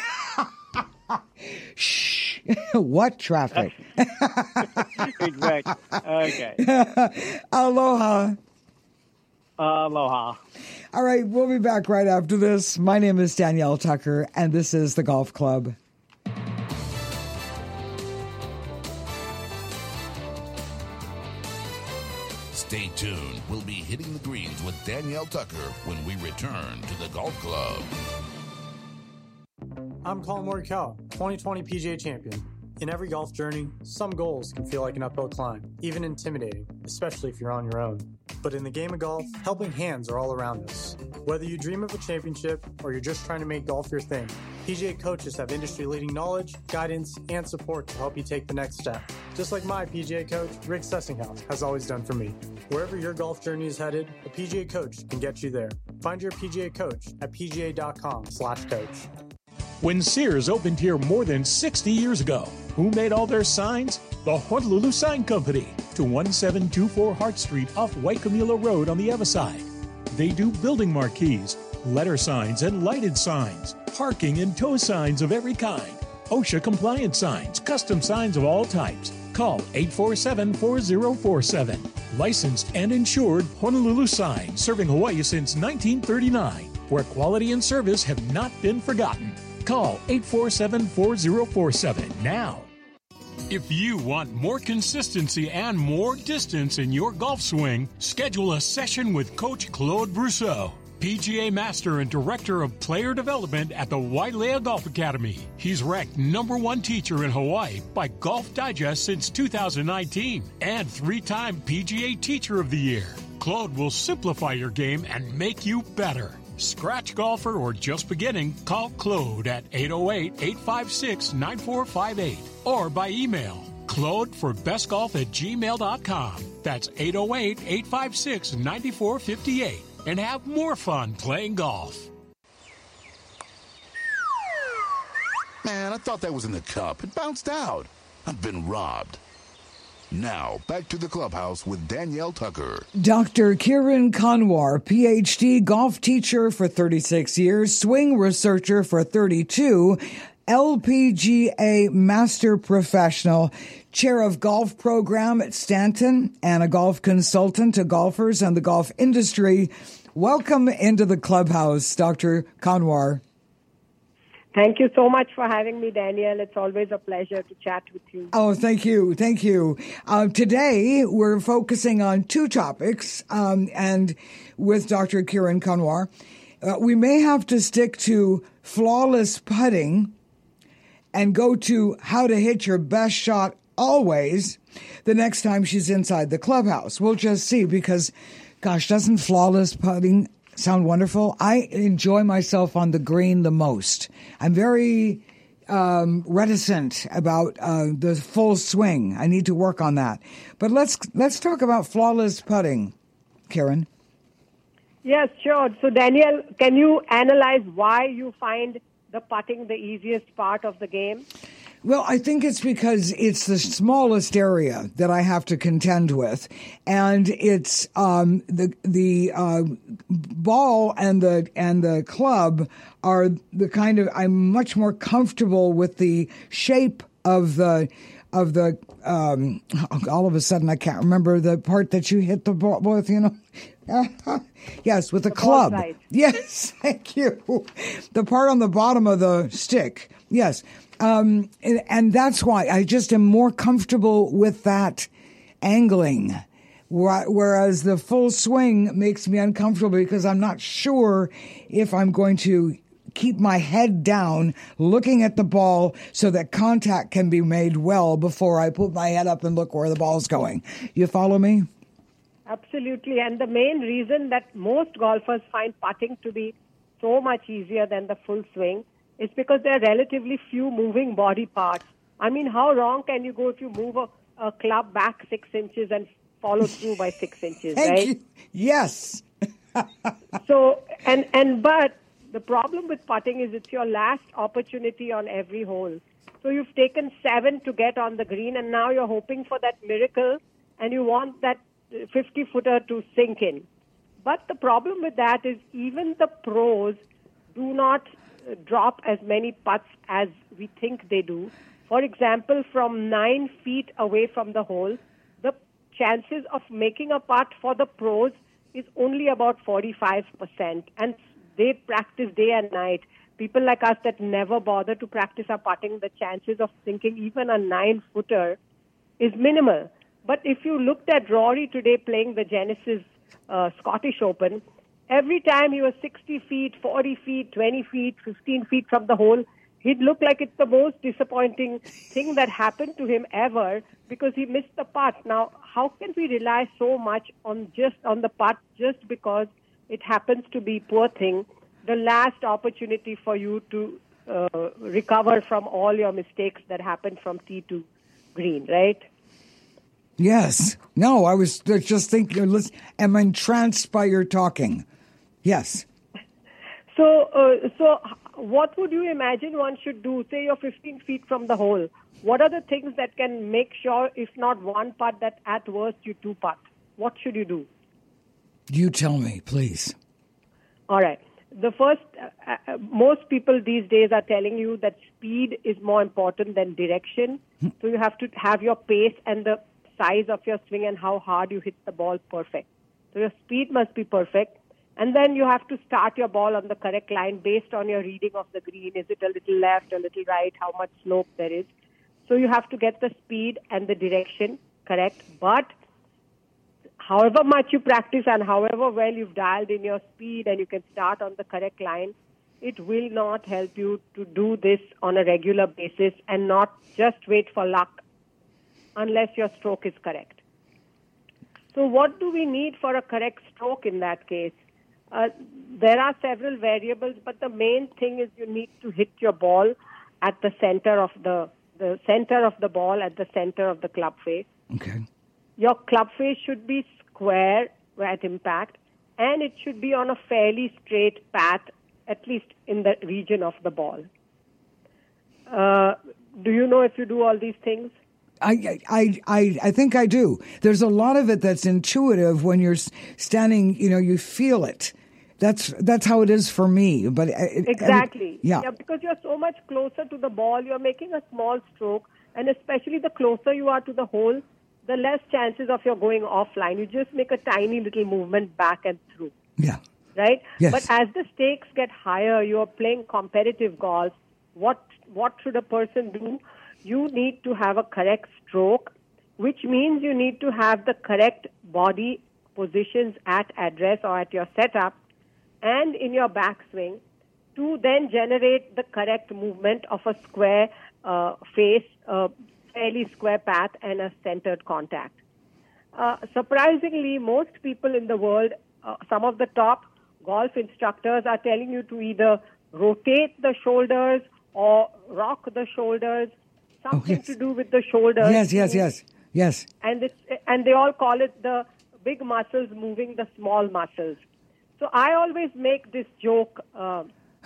Shh. What traffic? Exactly. Okay. Aloha. Aloha. All right, we'll be back right after this. My name is Danielle Tucker, and this is The Golf Club. Stay tuned. We'll be hitting the greens with Danielle Tucker when we return to the Golf Club. I'm Colin Morikawa, twenty twenty P G A champion. In every golf journey, some goals can feel like an uphill climb, even intimidating, especially if you're on your own. But in the game of golf, helping hands are all around us. Whether you dream of a championship or you're just trying to make golf your thing, P G A coaches have industry-leading knowledge, guidance, and support to help you take the next step. Just like my P G A coach, Rick Sessinghaus, has always done for me. Wherever your golf journey is headed, a P G A coach can get you there. Find your P G A coach at p g a dot com slash coach. When Sears opened here more than sixty years ago, who made all their signs? The Honolulu Sign Company, to one seven two four Hart Street off Waikimula Road on the Ewa side. They do building marquees, letter signs and lighted signs, parking and tow signs of every kind, OSHA compliant signs, custom signs of all types. Call eight four seven, four zero four seven. Licensed and insured Honolulu Sign, serving Hawaii since nineteen thirty-nine, where quality and service have not been forgotten. Call eight four seven, four zero four seven now. If you want more consistency and more distance in your golf swing, schedule a session with Coach Claude Brousseau, P G A Master and Director of Player Development at the Wailea Golf Academy. He's ranked number one teacher in Hawaii by Golf Digest since two thousand nineteen and three-time P G A Teacher of the Year. Claude will simplify your game and make you better. Scratch golfer or just beginning, call Claude at eight oh eight, eight five six, nine four five eight or by email claude for best golf at gmail dot com. That's eight oh eight, eight five six, nine four five eight and have more fun playing golf. Man, I thought that was in the cup. It bounced out. I've been robbed. Now, back to the clubhouse with Danielle Tucker. Doctor Kiran Kanwar, P H D, golf teacher for thirty-six years, swing researcher for thirty-two, L P G A master professional, chair of golf program at Stanton, and a golf consultant to golfers and the golf industry. Welcome into the clubhouse, Doctor Kanwar. Thank you so much for having me, Danielle. It's always a pleasure to chat with you. Oh, thank you. Thank you. Uh, today, we're focusing on two topics, um, and with Doctor Kiran Kanwar. Uh, we may have to stick to flawless putting and go to how to hit your best shot always the next time she's inside the clubhouse. We'll just see because, gosh, doesn't flawless putting sound wonderful? I enjoy myself on the green the most. I'm very um, reticent about uh, the full swing. I need to work on that. But let's let's talk about flawless putting, Kiran. Yes, sure. So, Danielle, can you analyze why you find the putting the easiest part of the game? Well, I think it's because it's the smallest area that I have to contend with, and it's um, the the uh, ball and the and the club are the kind of I'm much more comfortable with the shape of the of the. Um, all of a sudden, I can't remember the part that you hit the ball with. You know. Yes, with the, the club. Yes, thank you. The part on the bottom of the stick. Yes. Um, and, and that's why I just am more comfortable with that angling. Whereas the full swing makes me uncomfortable because I'm not sure if I'm going to keep my head down looking at the ball so that contact can be made well before I put my head up and look where the ball's going. You follow me? Absolutely. And the main reason that most golfers find putting to be so much easier than the full swing is because there are relatively few moving body parts. I mean, how wrong can you go if you move a, a club back six inches and follow through by six inches, Thank right? You. Yes. so, and, and, but the problem with putting is it's your last opportunity on every hole. So you've taken seven to get on the green, and now you're hoping for that miracle, and you want that fifty-footer to sink in. But the problem with that is even the pros do not drop as many putts as we think they do. For example, from nine feet away from the hole, the chances of making a putt for the pros is only about forty-five percent. And they practice day and night. People like us that never bother to practice our putting, the chances of sinking even a nine-footer is minimal. But if you looked at Rory today playing the Genesis uh, Scottish Open, every time he was sixty feet, forty feet, twenty feet, fifteen feet from the hole, he'd look like it's the most disappointing thing that happened to him ever because he missed the putt. Now, how can we rely so much on just on the putt just because it happens to be, poor thing, the last opportunity for you to uh, recover from all your mistakes that happened from tee to green, right? Yes. No, I was just thinking, listen, I'm entranced by your talking. Yes. So, uh, so what would you imagine one should do? Say you're fifteen feet from the hole. What are the things that can make sure, if not one putt, that at worst you two putt? What should you do? You tell me, please. All right. The first, uh, uh, most people these days are telling you that speed is more important than direction. So you have to have your pace and the size of your swing and how hard you hit the ball perfect. So your speed must be perfect. And then you have to start your ball on the correct line based on your reading of the green. Is it a little left, a little right, how much slope there is? So you have to get the speed and the direction correct. But however much you practice and however well you've dialed in your speed and you can start on the correct line, it will not help you to do this on a regular basis and not just wait for luck unless your stroke is correct. So what do we need for a correct stroke in that case? Uh, there are several variables, but the main thing is you need to hit your ball at the center of the the center of the ball at the center of the club face. Okay. Your club face should be square at impact, and it should be on a fairly straight path, at least in the region of the ball. Uh, do you know if you do all these things? I, I, I, I think I do. There's a lot of it that's intuitive when you're standing, you know, you feel it. That's that's how it is for me. But it, Exactly. Every, yeah. yeah. Because you're so much closer to the ball, you're making a small stroke, and especially the closer you are to the hole, the less chances of your going offline. You just make a tiny little movement back and through. Yeah. Right? Yes. But as the stakes get higher, you're playing competitive golf. What what should a person do? You need to have a correct stroke, which means you need to have the correct body positions at address or at your setup and in your backswing to then generate the correct movement of a square uh, face, uh, fairly square path, and a centered contact. Uh, surprisingly, most people in the world, uh, some of the top golf instructors are telling you to either rotate the shoulders or rock the shoulders, something oh, yes. to do with the shoulders. Yes, yes, yes, yes. And it's, and they all call it the big muscles moving the small muscles. So I always make this joke, uh,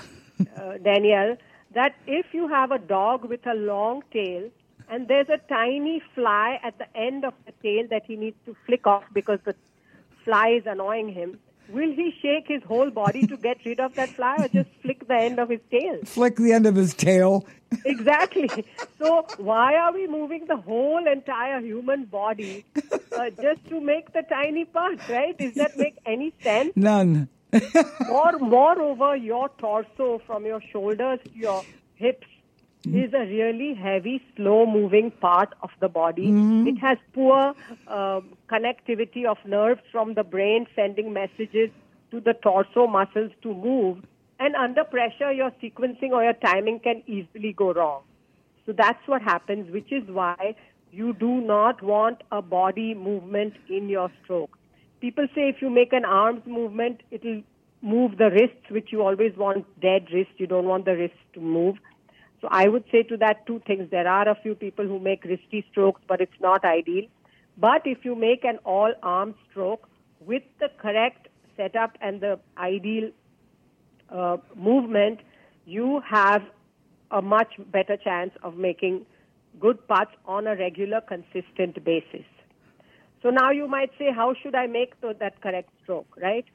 uh, Danielle, that if you have a dog with a long tail and there's a tiny fly at the end of the tail that he needs to flick off because the fly is annoying him, will he shake his whole body to get rid of that fly or just flick the end of his tail? Flick the end of his tail. Exactly. So why are we moving the whole entire human body uh, just to make the tiny part, right? Does that make any sense? None. Or moreover, your torso from your shoulders to your hips is a really heavy, slow-moving part of the body. Mm-hmm. It has poor uh, connectivity of nerves from the brain sending messages to the torso muscles to move. And under pressure, your sequencing or your timing can easily go wrong. So that's what happens, which is why you do not want a body movement in your stroke. People say if you make an arms movement, it will move the wrists, which you always want dead wrists. You don't want the wrists to move. So I would say to that two things. There are a few people who make wristy strokes, but it's not ideal. But if you make an all-arm stroke with the correct setup and the ideal uh, movement, you have a much better chance of making good putts on a regular, consistent basis. So now you might say, how should I make the, that correct stroke, right?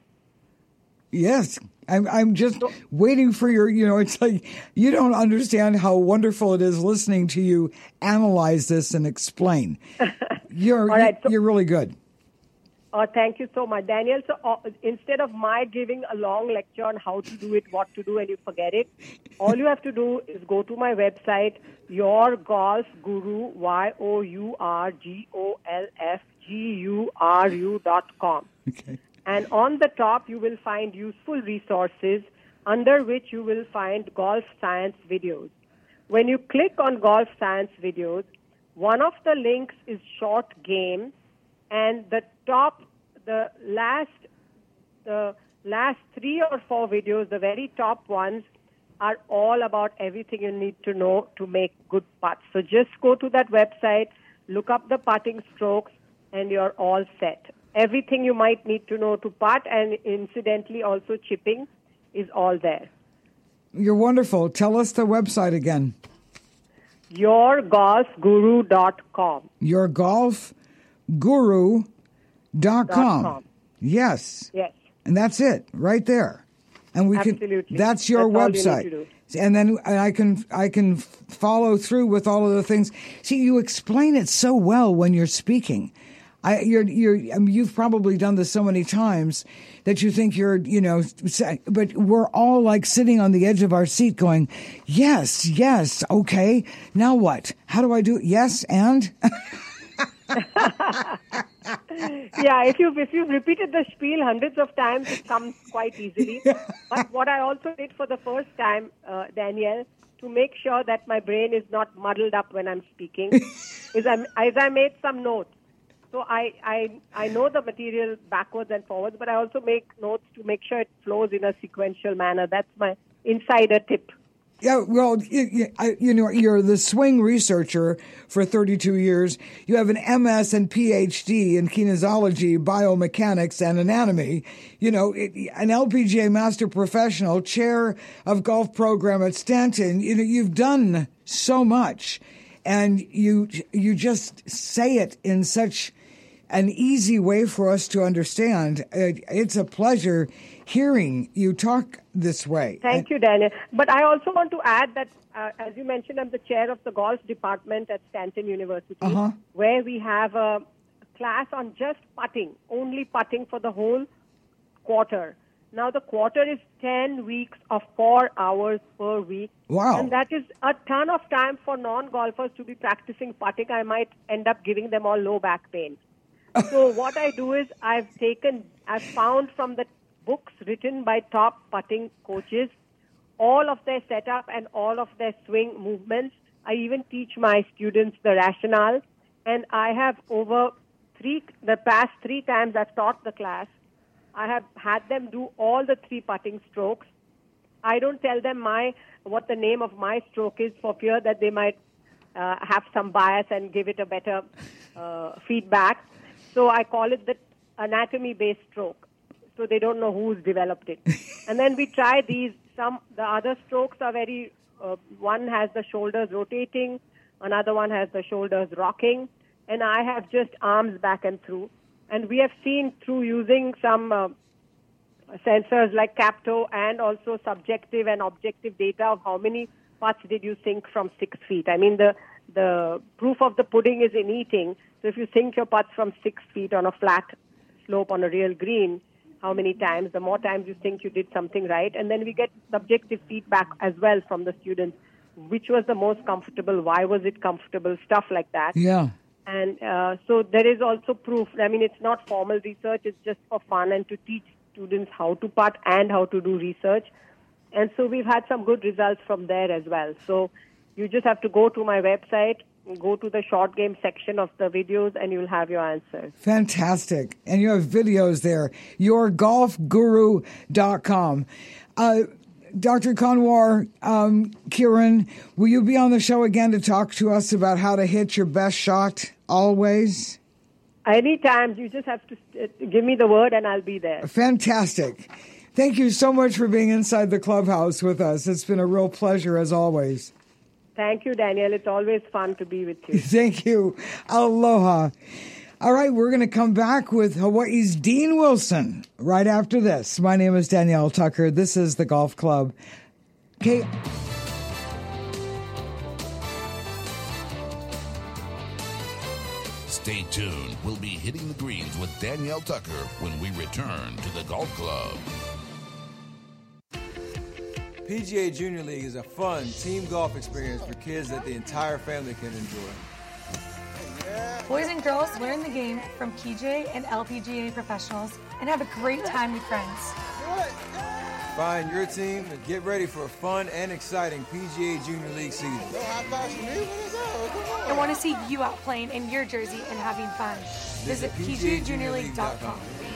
Yes. I'm, I'm just so, waiting for your, you know, it's like you don't understand how wonderful it is listening to you analyze this and explain. You're, all right, so, you're really good. Oh, thank you so much, Daniel. So uh, instead of my giving a long lecture on how to do it, what to do, and you forget it, all you have to do is go to my website, Your Golf Guru, Y O U R G O L F G U R U dot com. Okay. And on the top, you will find useful resources under which you will find golf science videos. When you click on golf science videos, one of the links is short game, and the top, the last, the last three or four videos, the very top ones, are all about everything you need to know to make good putts. So just go to that website, look up the putting strokes, and you're all set. Everything you might need to know to putt, and incidentally also chipping, is all there. You're wonderful. Tell us the website again. Your Golf Guru dot com. Your Golf Guru dot com. Yes. Yes. And that's it, right there. And we Absolutely. can. That's your That's all website. you need to do. And then I can I can follow through with all of the things. See, you explain it so well when you're speaking. I, you're, you're, I mean, you've probably done this so many times that you think you're, you know, but we're all like sitting on the edge of our seat going, yes, yes, okay, now what? How do I do it? Yes, and? Yeah, if you've, if you've repeated the spiel hundreds of times, it comes quite easily. But what I also did for the first time, uh, Danielle, to make sure that my brain is not muddled up when I'm speaking, is I, is I made some notes. So I, I I know the material backwards and forwards, but I also make notes to make sure it flows in a sequential manner. That's my insider tip. Yeah, well, you, you know, you're the swing researcher for thirty-two years. You have an M S and P H D in kinesiology, biomechanics, and anatomy. You know, an L P G A master professional, chair of golf program at Stanton. You know, you've done so much, and you you just say it in such an easy way for us to understand. It's a pleasure hearing you talk this way. Thank you, Daniel. But I also want to add that, uh, as you mentioned, I'm the chair of the golf department at Stanton University, uh-huh. where we have a class on just putting, only putting for the whole quarter. Now, the quarter is ten weeks of four hours per week. Wow. And that is a ton of time for non-golfers to be practicing putting. I might end up giving them all low back pain. So what I do is I've taken, I've found from the books written by top putting coaches, all of their setup and all of their swing movements. I even teach my students the rationale. And I have over three, the past three times I've taught the class, I have had them do all the three putting strokes. I don't tell them my what the name of my stroke is for fear that they might uh, have some bias and give it a better uh, feedback. So I call it the anatomy-based stroke. So they don't know who's developed it. And then we try these. Some the other strokes are very. Uh, one has the shoulders rotating, another one has the shoulders rocking, and I have just arms back and through. And we have seen through using some uh, sensors like Capto and also subjective and objective data of how many putts did you sink from six feet. I mean, the the proof of the pudding is in eating. So if you sink your putts from six feet on a flat slope on a real green, how many times? The more times you think you did something right. And then we get subjective feedback as well from the students. Which was the most comfortable? Why was it comfortable? Stuff like that. Yeah. And uh, so there is also proof. I mean, it's not formal research. It's just for fun and to teach students how to putt and how to do research. And so we've had some good results from there as well. So you just have to go to my website, go to the short game section of the videos, and you'll have your answers. Fantastic. And you have videos there. Your golf guru dot com. Uh, Doctor Kanwar, um, Kiran, will you be on the show again to talk to us about how to hit your best shot always? Anytime. You just have to uh, give me the word and I'll be there. Fantastic. Thank you so much for being inside the clubhouse with us. It's been a real pleasure as always. Thank you, Daniel. It's always fun to be with you. Thank you. Aloha. All right, we're going to come back with Hawaii's Dean Wilson right after this. My name is Danielle Tucker. This is the Golf Club. Okay. Stay tuned. We'll be hitting the greens with Danielle Tucker when we return to the Golf Club. P G A Junior League is a fun team golf experience for kids that the entire family can enjoy. Boys and girls learn the game from P G A and L P G A professionals and have a great time with friends. Find your team and get ready for a fun and exciting P G A Junior League season. I want to see you out playing in your jersey and having fun. Visit P G A Junior League dot com.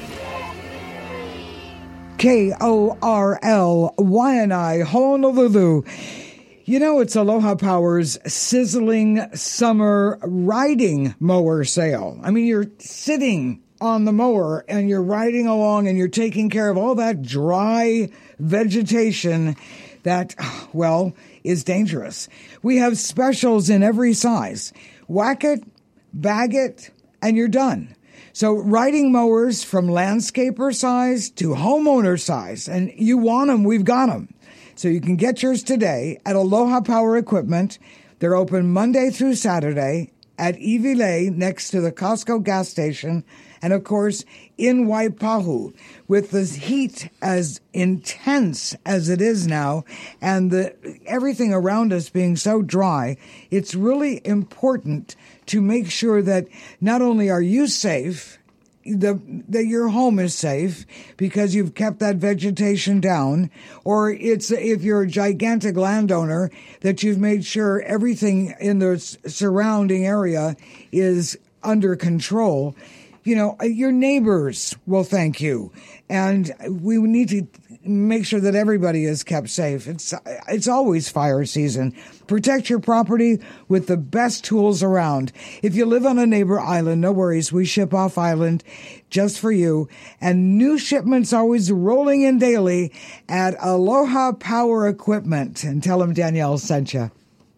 K O R L Y N I, Honolulu. You know, it's Aloha Power's sizzling summer riding mower sale. I mean, you're sitting on the mower and you're riding along and you're taking care of all that dry vegetation that, well, is dangerous. We have specials in every size. Whack it, bag it, and you're done. So riding mowers from landscaper size to homeowner size, and you want them, we've got them. So you can get yours today at Aloha Power Equipment. They're open Monday through Saturday at Iwilei next to the Costco gas station, and of course in Waipahu. With the heat as intense as it is now and the everything around us being so dry, it's really important to make sure that not only are you safe, the, that your home is safe because you've kept that vegetation down, or it's if you're a gigantic landowner that you've made sure everything in the surrounding area is under control. You know, your neighbors will thank you, and we need to make sure that everybody is kept safe. It's it's always fire season. Protect your property with the best tools around. If you live on a neighbor island, no worries. We ship off island just for you. And new shipments always rolling in daily at Aloha Power Equipment. And tell them Danielle sent you.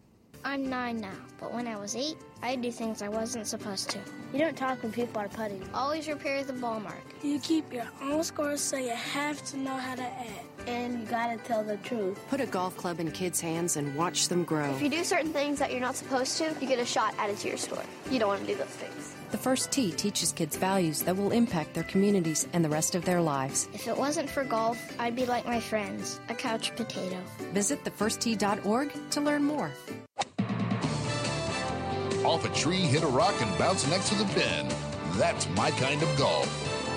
I'm nine now, but when I was eight, I'd do things I wasn't supposed to. You don't talk when people are putting. Always repair the ball mark. You keep your own score, so you have to know how to add. And you gotta tell the truth. Put a golf club in kids' hands and watch them grow. If you do certain things that you're not supposed to, you get a shot added to your score. You don't want to do those things. The First Tee teaches kids values that will impact their communities and the rest of their lives. If it wasn't for golf, I'd be like my friends, a couch potato. Visit the first tee dot org to learn more. Off a tree, hit a rock, and bounce next to the pin. That's my kind of golf.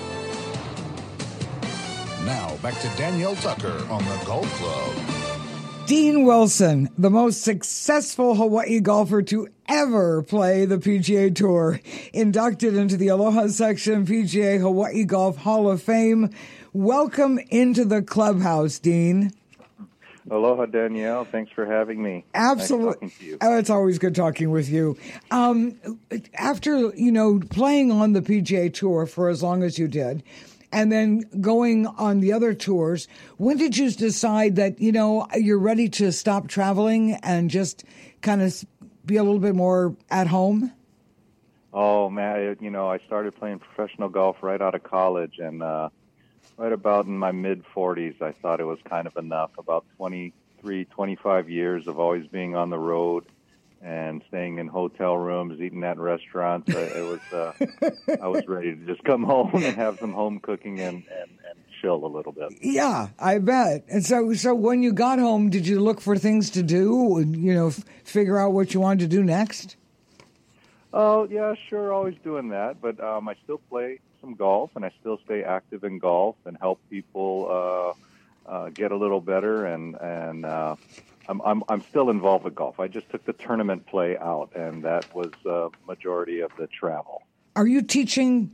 Now, back to Danielle Tucker on the Golf Club. Dean Wilson, the most successful Hawaii golfer to ever play the P G A Tour, inducted into the Aloha Section P G A Hawaii Golf Hall of Fame. Welcome into the clubhouse, Dean. Aloha, Danielle. Thanks for having me. Absolutely. Nice talking to you. Oh, it's always good talking with you. Um, after, you know, playing on the P G A Tour for as long as you did, and then going on the other tours, when did you decide that, you know, you're ready to stop traveling and just kind of be a little bit more at home? Oh, man, you know, I started playing professional golf right out of college, and uh, right about in my mid-forties, I thought it was kind of enough. About twenty-three, twenty-five years of always being on the road and staying in hotel rooms, eating at restaurants. Uh, it was, uh, I was ready to just come home and have some home cooking and, and, and chill a little bit. Yeah, I bet. And so, so when you got home, did you look for things to do? You know, f- figure out what you wanted to do next? Oh, yeah, sure, always doing that. But um, I still play some golf, and I still stay active in golf and help people uh, uh, get a little better. And and uh, I'm I'm I'm still involved with golf. I just took the tournament play out, and that was uh, majority of the travel. Are you teaching?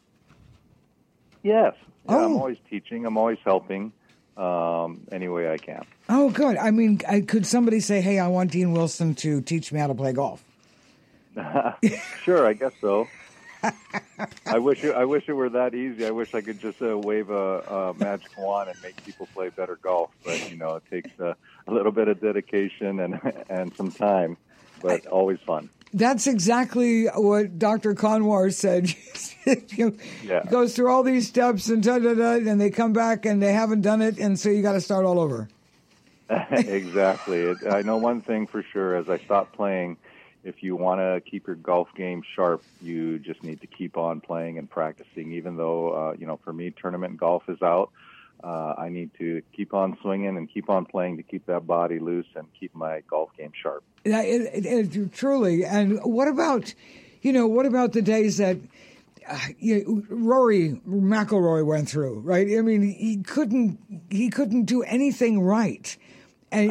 Yes, yeah, Oh. I'm always teaching. I'm always helping um, any way I can. Oh, good. I mean, I, could somebody say, "Hey, I want Dean Wilson to teach me how to play golf"? Sure, I guess so. I wish it, I wish it were that easy. I wish I could just uh, wave a, a magic wand and make people play better golf. But you know, it takes uh, a little bit of dedication and and some time, but always fun. That's exactly what Doctor Conwar said. you Yeah. goes through all these steps and da da da, and they come back and they haven't done it, and so you got to start all over. Exactly. It, I know one thing for sure: as I stopped playing, if you want to keep your golf game sharp, you just need to keep on playing and practicing. Even though, uh, you know, for me, tournament golf is out, uh, I need to keep on swinging and keep on playing to keep that body loose and keep my golf game sharp. Yeah, it, it, it, truly. And what about, you know, what about the days that uh, you know, Rory McIlroy went through, right? I mean, he couldn't, he couldn't do anything right. And,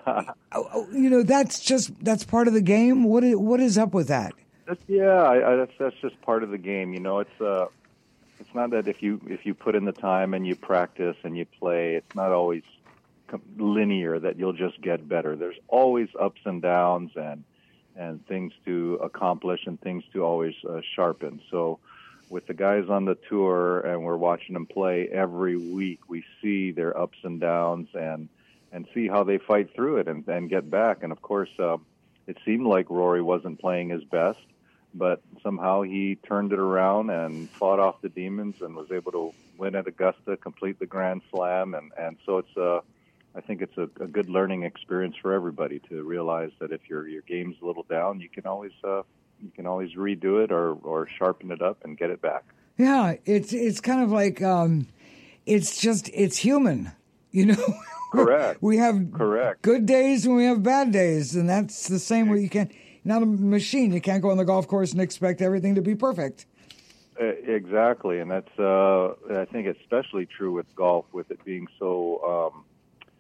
you know, that's just, that's part of the game. What is, what is up with that? That's, yeah, I, I, that's, that's just part of the game. You know, it's, uh, it's not that if you, if you put in the time and you practice and you play, it's not always linear that you'll just get better. There's always ups and downs and, and things to accomplish and things to always uh, sharpen. So with the guys on the tour and we're watching them play every week, we see their ups and downs and, and see how they fight through it and, and get back. And, of course, uh, it seemed like Rory wasn't playing his best, but somehow he turned it around and fought off the demons and was able to win at Augusta, complete the Grand Slam. And, and so it's uh, I think it's a, a good learning experience for everybody to realize that if your your game's a little down, you can always uh, you can always redo it or, or sharpen it up and get it back. Yeah, it's it's kind of like um, it's just it's human, you know. Correct. We have Correct. good days and we have bad days, and that's the same way. You can't, not a machine. You can't go on the golf course and expect everything to be perfect. Uh, exactly, and that's uh, I think especially true with golf, with it being so um,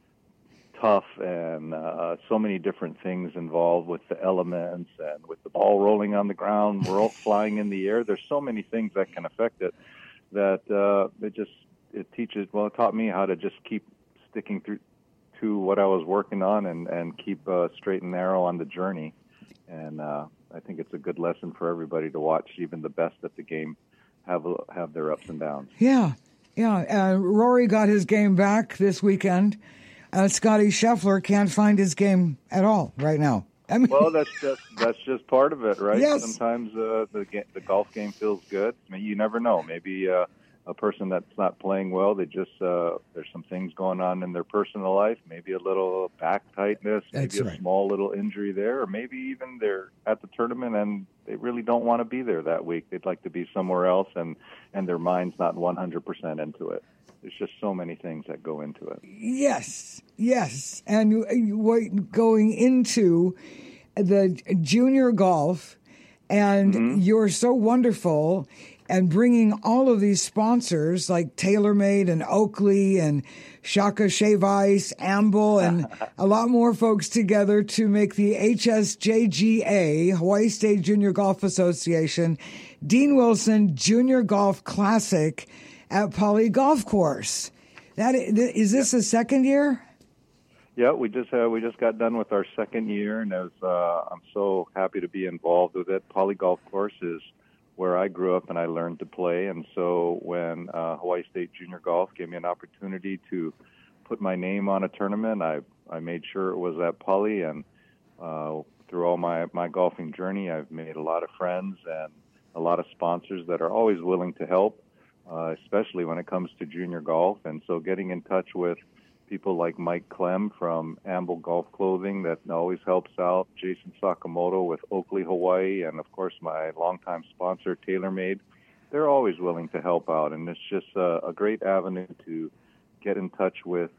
tough and uh, so many different things involved with the elements and with the ball rolling on the ground, roll, flying in the air. There's so many things that can affect it that uh, it just it teaches. Well, it taught me how to just keep sticking through to what I was working on and, and keep uh, straight and narrow on the journey. And uh, I think it's a good lesson for everybody to watch even the best at the game have have their ups and downs. Yeah, yeah. Uh, Rory got his game back this weekend. Uh, Scotty Scheffler can't find his game at all right now. I mean, well, that's just that's just part of it, right? Yes. Sometimes uh, the the golf game feels good. I mean, you never know. Maybe uh, a person that's not playing well, they just uh, there's some things going on in their personal life. Maybe a little back tightness, That's maybe a right. small little injury there, or maybe even they're at the tournament and they really don't want to be there that week. They'd like to be somewhere else, and and their mind's not one hundred percent into it. There's just so many things that go into it. Yes, yes. And what going into the junior golf, and Mm-hmm. you're so wonderful, and bringing all of these sponsors like TaylorMade and Oakley and Shaka Shave Ice, Amble, and a lot more folks together to make the H S J G A, Hawaii State Junior Golf Association, Dean Wilson Junior Golf Classic at Poly Golf Course. That is this the second year? Yeah, we just uh, we just got done with our second year, and as uh, I'm so happy to be involved with it. Poly Golf Course is where I grew up and I learned to play, and so when uh, Hawaii State Junior Golf gave me an opportunity to put my name on a tournament, I I made sure it was at Poly, and uh, through all my my golfing journey, I've made a lot of friends and a lot of sponsors that are always willing to help, uh, especially when it comes to junior golf, and so getting in touch with people like Mike Clem from Amble Golf Clothing that always helps out, Jason Sakamoto with Oakley, Hawaii, and, of course, my longtime sponsor, TaylorMade. They're always willing to help out, and it's just a, a great avenue to get in touch with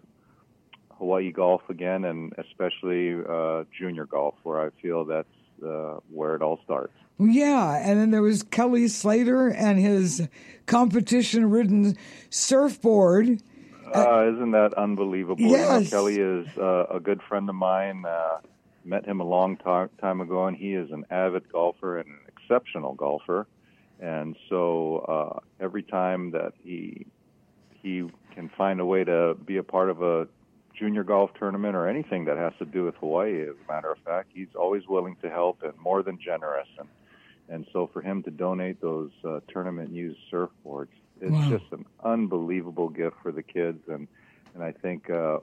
Hawaii golf again, and especially uh, junior golf, where I feel that's uh, where it all starts. Yeah, and then there was Kelly Slater and his competition-ridden surfboard. Uh, isn't that unbelievable? Yes. You know, Kelly is uh, a good friend of mine. Uh, met him a long t- time ago, and he is an avid golfer and an exceptional golfer. And so uh, every time that he he can find a way to be a part of a junior golf tournament or anything that has to do with Hawaii, as a matter of fact, he's always willing to help and more than generous. And and so for him to donate those uh, tournament-used surfboards, it's Wow. just an unbelievable gift for the kids, and and I think uh,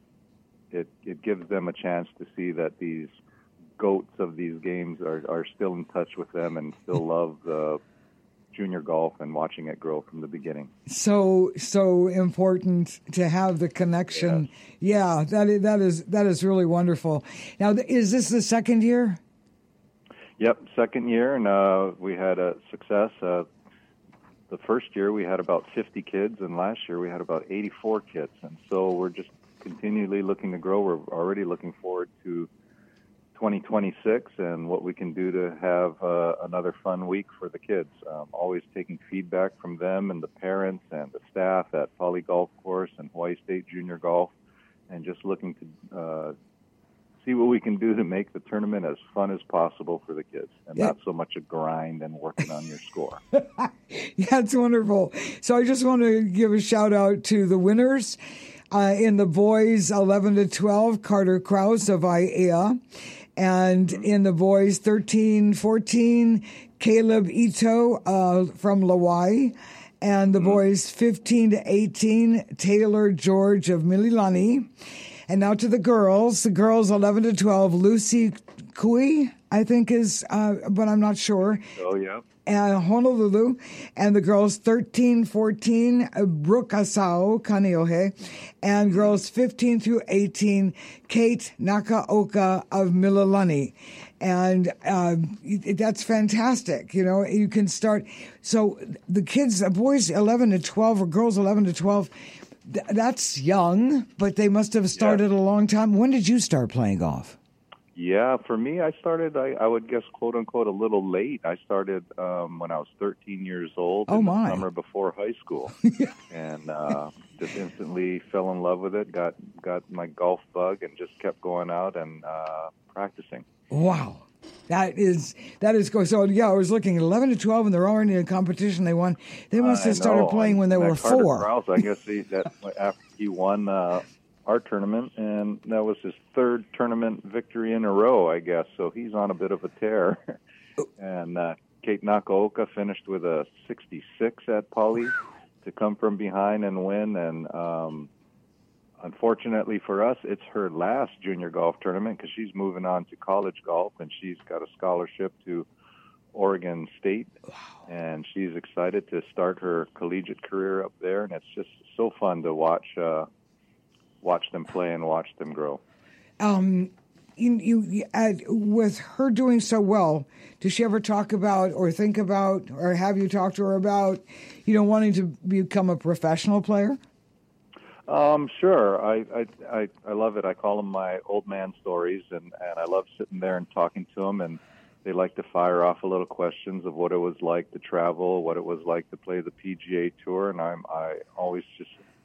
it it gives them a chance to see that these goats of these games are, are still in touch with them and still love the junior golf and watching it grow from the beginning. So so important to have the connection. Yeah, that is, that is that is really wonderful. Now, is this the second year? Yep, second year, and uh, we had a success. Uh, the first year we had about fifty kids, and last year we had about eighty-four kids. And so we're just continually looking to grow. We're already looking forward to twenty twenty-six and what we can do to have uh, another fun week for the kids. Um, always taking feedback from them and the parents and the staff at Poly Golf Course and Hawaii State Junior Golf, and just looking to uh, see what we can do to make the tournament as fun as possible for the kids, and yeah. not so much a grind and working on your score. Yeah, it's wonderful. So I just want to give a shout out to the winners. Uh, in the boys eleven to twelve, Carter Krause of I A A. And in the boys thirteen fourteen, Caleb Ito uh, from Lauai. And the mm-hmm. boys fifteen to eighteen, Taylor George of Mililani. And now to the girls. The girls eleven to twelve, Lucy Kui, I think is, uh, but I'm not sure. Oh, yeah. And Honolulu. And the girls thirteen fourteen, Brooke Asao, Kaneohe. And girls fifteen through eighteen, Kate Nakaoka of Mililani. And uh, that's fantastic. You know, you can start. So the kids, the boys eleven to twelve, or girls eleven to twelve, th- that's young, but they must have started yeah. a long time. When did you start playing golf? Yeah, for me, I started, I, I would guess, quote unquote, a little late. I started um, when I was thirteen years old oh in my. the summer before high school. and uh, just instantly fell in love with it, got got my golf bug, and just kept going out and uh, practicing. Wow. That is, that is cool. So, yeah, I was looking at eleven to twelve, and they're already in a competition. They won. They must have started playing when they and were Carter four. Krause, I guess he, that, after he won uh, our tournament, and that was his third tournament victory in a row, I guess. So he's on a bit of a tear. and uh, Kate Nakaoka finished with a sixty-six at Poly to come from behind and win. And um, unfortunately for us, it's her last junior golf tournament because she's moving on to college golf, and she's got a scholarship to Oregon State. Wow. And she's excited to start her collegiate career up there. And it's just so fun to watch uh, watch them play and watch them grow. Um, you, you uh, with her doing so well, does she ever talk about or think about, or have you talked to her about, you know, wanting to become a professional player? Um, sure. I, I, I, I love it. I call them my old man stories, and, and I love sitting there and talking to them, and they like to fire off a little questions of what it was like to travel, what it was like to play the P G A Tour, and I'm, I always just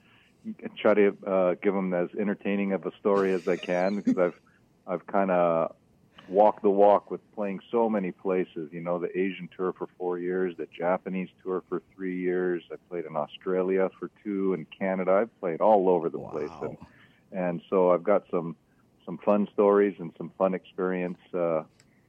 try to uh, give them as entertaining of a story as I can, because I've I've kind of walked the walk with playing so many places. You know, the Asian Tour for four years, the Japanese Tour for three years. I played in Australia for two, and Canada. I've played all over the wow. place, and and so I've got some some fun stories and some fun experience uh,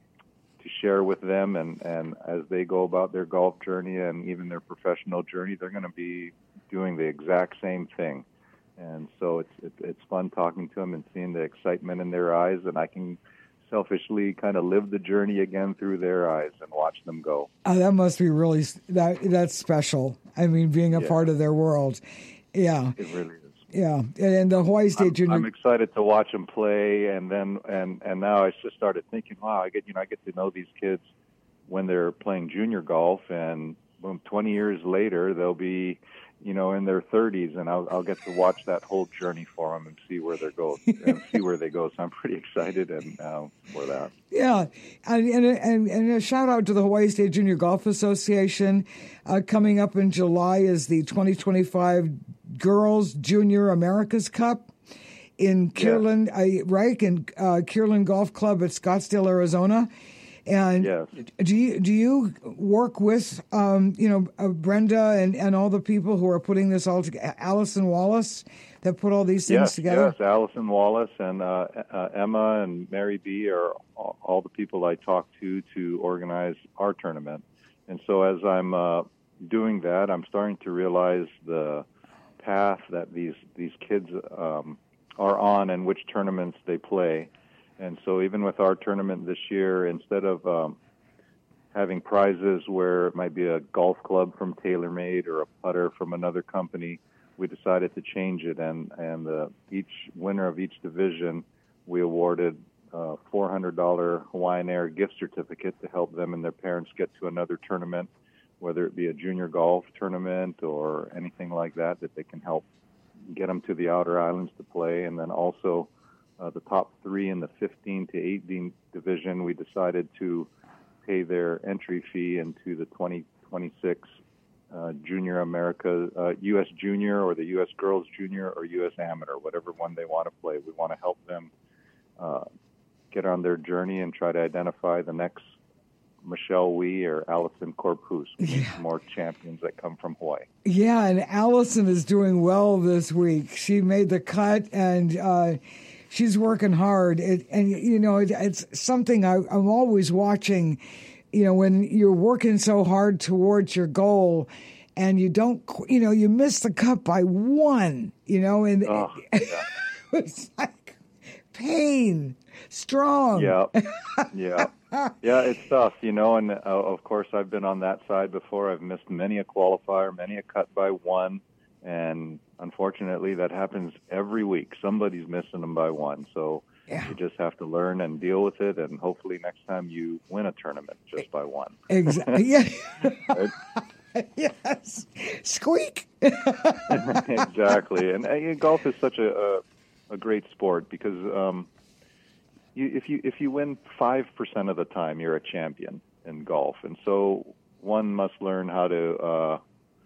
to share with them. And and as they go about their golf journey and even their professional journey, they're going to be doing the exact same thing. And so it's, it's it's fun talking to them and seeing the excitement in their eyes, and I can selfishly kind of live the journey again through their eyes and watch them go. Oh, that must be really, that that's special. I mean, being a yeah. part of their world. Yeah. It really is. Yeah. And, and the Hawaii State I'm, Junior... I'm excited to watch them play, and then and, and now I just started thinking, wow, I get you know I get to know these kids when they're playing junior golf, and boom, twenty years later they'll be, you know, in their thirties, and I'll, I'll get to watch that whole journey for them and see where they go and see where they go. So I'm pretty excited and uh, for that. Yeah, and, and and a shout out to the Hawaii State Junior Golf Association. Uh, coming up in July is the twenty twenty-five Girls Junior America's Cup in Kierland, yeah. uh, right? In uh, Kierland Golf Club at Scottsdale, Arizona. And yes. do you do you work with um, you know uh, Brenda and, and all the people who are putting this all together? Allison Wallace that put all these things yes, together. Yes, Allison Wallace and uh, uh, Emma and Mary B are all, all the people I talk to to organize our tournament. And so as I'm uh, doing that, I'm starting to realize the path that these these kids um, are on and which tournaments they play. And so even with our tournament this year, instead of um, having prizes where it might be a golf club from TaylorMade or a putter from another company, we decided to change it. And, and uh, each winner of each division, we awarded a four hundred dollars Hawaiian Air gift certificate to help them and their parents get to another tournament, whether it be a junior golf tournament or anything like that, that they can help get them to the outer islands to play. And then also uh, the top three in the fifteen to eighteen division, we decided to pay their entry fee into the twenty twenty-six uh, Junior America, uh, U S Junior or the U S Girls Junior or U S Amateur, whatever one they want to play. We want to help them uh, get on their journey and try to identify the next Michelle Wee or Allison Corpus. We need Yeah. more champions that come from Hawaii. Yeah, and Allison is doing well this week. She made the cut, and uh, she's working hard. It, and, you know, it, it's something I, I'm always watching, you know, when you're working so hard towards your goal and you don't, qu- you know, you miss the cut by one, you know, and Oh, it, it's like pain, strong. Yeah, yeah, yeah. It's tough, you know. And uh, of course, I've been on that side before. I've missed many a qualifier, many a cut by one, and unfortunately, that happens every week. Somebody's missing them by one, so yeah. you just have to learn and deal with it. And hopefully, next time you win a tournament just by one. Exactly. Yeah. Right? Yes. Squeak. Exactly. And uh, golf is such a, a a great sport because um, you, if you if you win five percent of the time, you're a champion in golf. And so one must learn how to uh,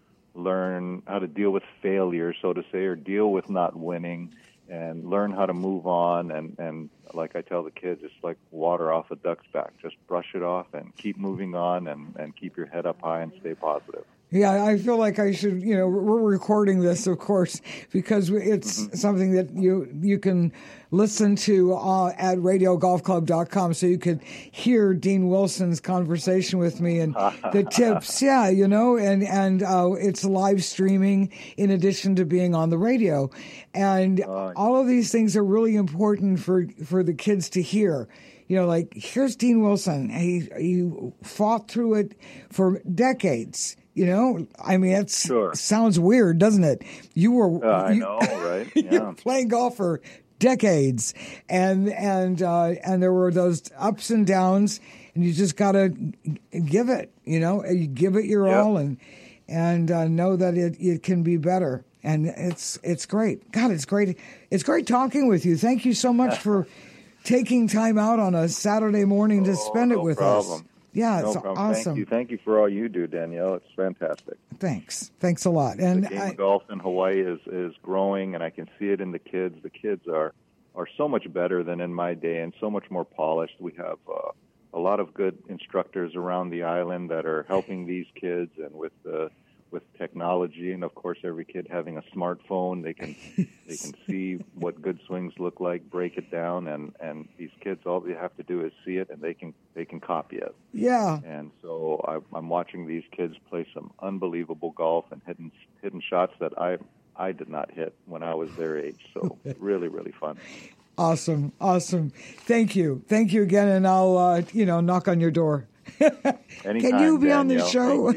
learn how to deal with failure, so to say, or deal with not winning, and learn how to move on. And, and like I tell the kids, it's like water off a duck's back. Just brush it off and keep moving on, and, and keep your head up high and stay positive. Yeah, I feel like I should, you know, we're recording this, of course, because it's mm-hmm. something that you you can listen to uh, at radio golf club dot com, so you could hear Dean Wilson's conversation with me and the tips. Yeah, you know, and, and uh, it's live streaming in addition to being on the radio. And uh, all of these things are really important for, for the kids to hear. You know, like, here's Dean Wilson. He, he fought through it for decades. You know, I mean, it sure. sounds weird, doesn't it? You were, uh, I you, know, right? Yeah. you were playing golf for decades, and and uh, and there were those ups and downs, and you just got to give it. You know, you give it your yep. all, and and uh, know that it, it can be better. And it's it's great. God, it's great. It's great talking with you. Thank you so much for taking time out on a Saturday morning to oh, spend it no with problem. us. Yeah, no it's problem. awesome. Thank you. Thank you for all you do, Danielle. It's fantastic. Thanks. Thanks a lot. And the game I, of golf in Hawaii is, is growing, and I can see it in the kids. The kids are, are so much better than in my day and so much more polished. We have uh, a lot of good instructors around the island that are helping these kids, and with the with technology, and of course every kid having a smartphone, they can they can see what good swings look like, break it down, and, and these kids, all they have to do is see it, and they can they can copy it. Yeah. And so I, I'm watching these kids play some unbelievable golf and hitting hitting shots that I I did not hit when I was their age. So really really fun. Awesome, awesome. Thank you, thank you again, and I'll uh, you know knock on your door. Anytime, Can you be Danielle, on the show?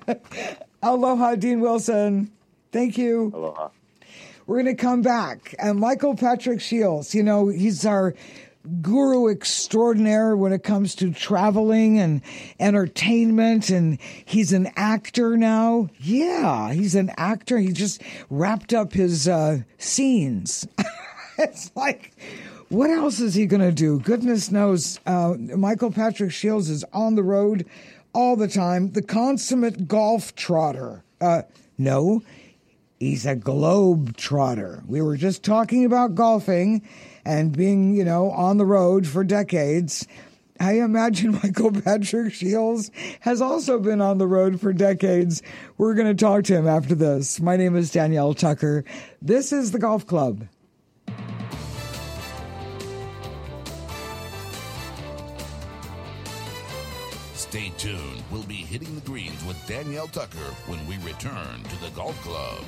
Aloha, Dean Wilson. Thank you. Aloha. We're going to come back. And Michael Patrick Shields, you know, he's our guru extraordinaire when it comes to traveling and entertainment. And he's an actor now. Yeah, he's an actor. He just wrapped up his uh, scenes. It's like, what else is he going to do? Goodness knows. Uh, Michael Patrick Shields is on the road all the time. The consummate golf trotter. Uh, no, he's a globe trotter. We were just talking about golfing and being, you know, on the road for decades. I imagine Michael Patrick Shields has also been on the road for decades. We're going to talk to him after this. My name is Danielle Tucker. This is the Golf Club. Stay tuned. We'll be hitting the greens with Danielle Tucker when we return to the Golf Club.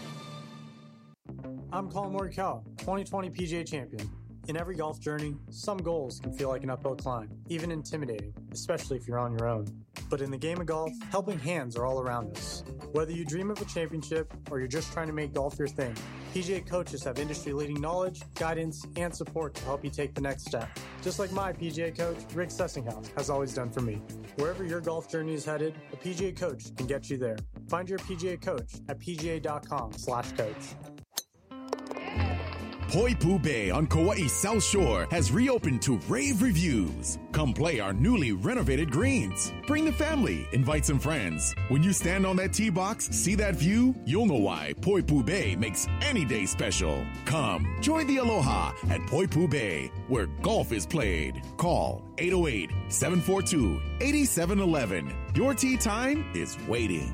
I'm Colin Morikawa, twenty twenty P G A champion. In every golf journey, some goals can feel like an uphill climb, even intimidating, especially if you're on your own. But in the game of golf, helping hands are all around us. Whether you dream of a championship or you're just trying to make golf your thing, P G A coaches have industry-leading knowledge, guidance, and support to help you take the next step. Just like my P G A coach, Rick Sessinghaus, has always done for me. Wherever your golf journey is headed, a P G A coach can get you there. Find your P G A coach at P G A dot com slash coach. Poipu Bay on Kauai's South Shore has reopened to rave reviews. Come play our newly renovated greens. Bring the family, invite some friends. When you stand on that tee box, see that view, you'll know why Poipu Bay makes any day special. Come, join the aloha at Poipu Bay, where golf is played. Call eight oh eight, seven four two, eight seven one one. Your tee time is waiting.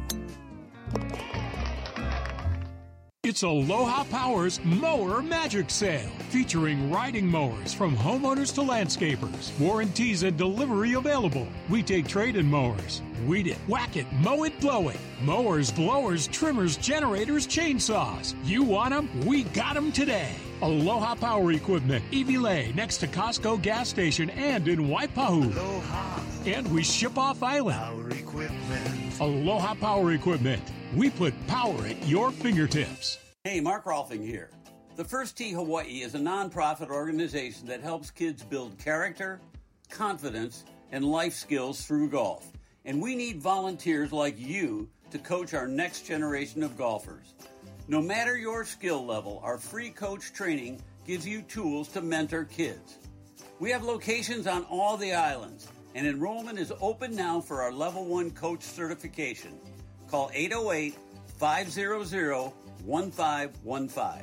It's Aloha Power's Mower Magic Sale, featuring riding mowers from homeowners to landscapers. Warranties and delivery available. We take trade-in mowers. Weed it, whack it, mow it, blow it. Mowers, blowers, trimmers, generators, chainsaws. You want them? We got them today. Aloha Power Equipment, Evie Lay, next to Costco gas station and in Waipahu. Aloha. And we ship off island. Power Equipment. Aloha Power Equipment. We put power at your fingertips. Hey, Mark Rolfing here. The First Tee Hawaii is a nonprofit organization that helps kids build character, confidence, and life skills through golf. And we need volunteers like you to coach our next generation of golfers. No matter your skill level, our free coach training gives you tools to mentor kids. We have locations on all the islands, and enrollment is open now for our Level one Coach certification. Call eight oh eight, five hundred, one five one five.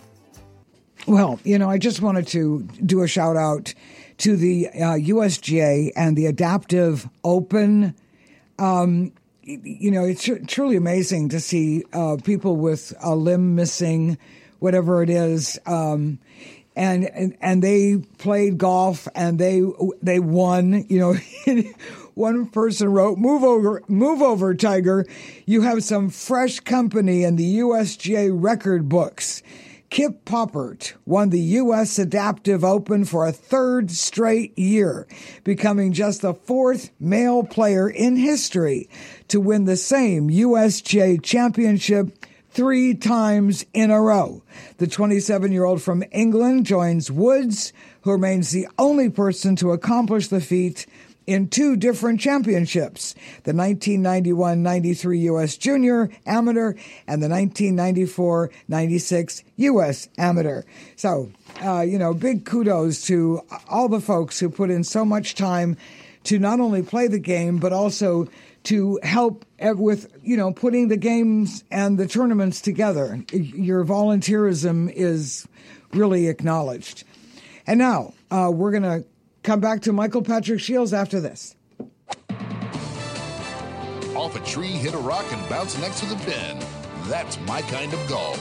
Well, you know, I just wanted to do a shout out to the uh, U S G A and the Adaptive Open. Um, you know, it's tr- truly amazing to see uh, people with a limb missing, whatever it is. Um, and, and and they played golf and they they won, you know. One person wrote, move over, move over, Tiger. You have some fresh company in the U S G A record books. Kip Poppert won the U S Adaptive Open for a third straight year, becoming just the fourth male player in history to win the same U S G A championship three times in a row. The twenty-seven-year-old from England joins Woods, who remains the only person to accomplish the feat in two different championships, the nineteen ninety-one ninety-three U S Junior Amateur and the nineteen ninety-four ninety-six U S Amateur. So, uh, you know, big kudos to all the folks who put in so much time to not only play the game, but also to help with, you know, putting the games and the tournaments together. Your volunteerism is really acknowledged. And now uh, we're going to come back to Michael Patrick Shields after this. Off a tree, hit a rock, and bounce next to the pin. That's my kind of golf.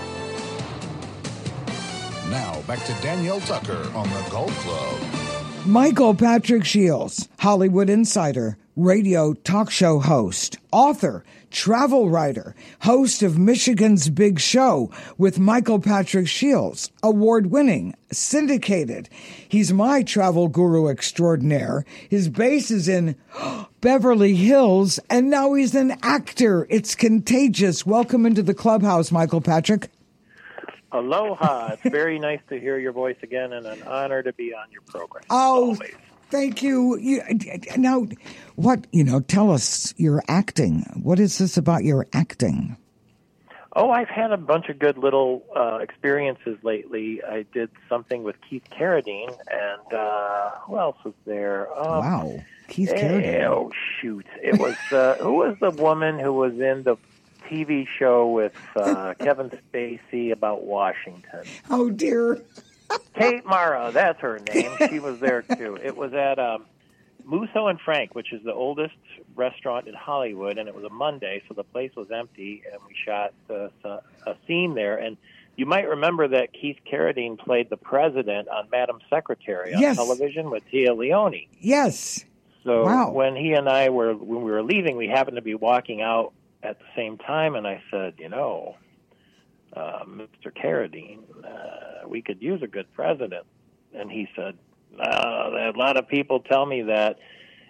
Now, back to Danielle Tucker on the Golf Club. Michael Patrick Shields, Hollywood insider, radio talk show host, author, travel writer, host of Michigan's Big Show with Michael Patrick Shields, award-winning, syndicated. He's my travel guru extraordinaire. His base is in Beverly Hills, and now he's an actor. It's contagious. Welcome into the clubhouse, Michael Patrick. Aloha. It's very nice to hear your voice again, and an honor to be on your program. Oh, always. Thank you. you. Now, what, you know, tell us your acting. What is this about your acting? Oh, I've had a bunch of good little uh, experiences lately. I did something with Keith Carradine, and uh, who else was there? Um, wow, Keith Carradine. Oh, shoot. It was, uh, who was the woman who was in the T V show with uh, Kevin Spacey about Washington? Oh, dear. Kate Mara, that's her name. She was there, too. It was at um, Musso and Frank, which is the oldest restaurant in Hollywood, and it was a Monday, so the place was empty, and we shot uh, a scene there. And you might remember that Keith Carradine played the president on Madam Secretary on yes. television with Tia Leone. Yes. So wow. when he and I were, when we were leaving, we happened to be walking out at the same time, and I said, you know, uh, Mister Carradine, uh, we could use a good president. And he said, uh, a lot of people tell me that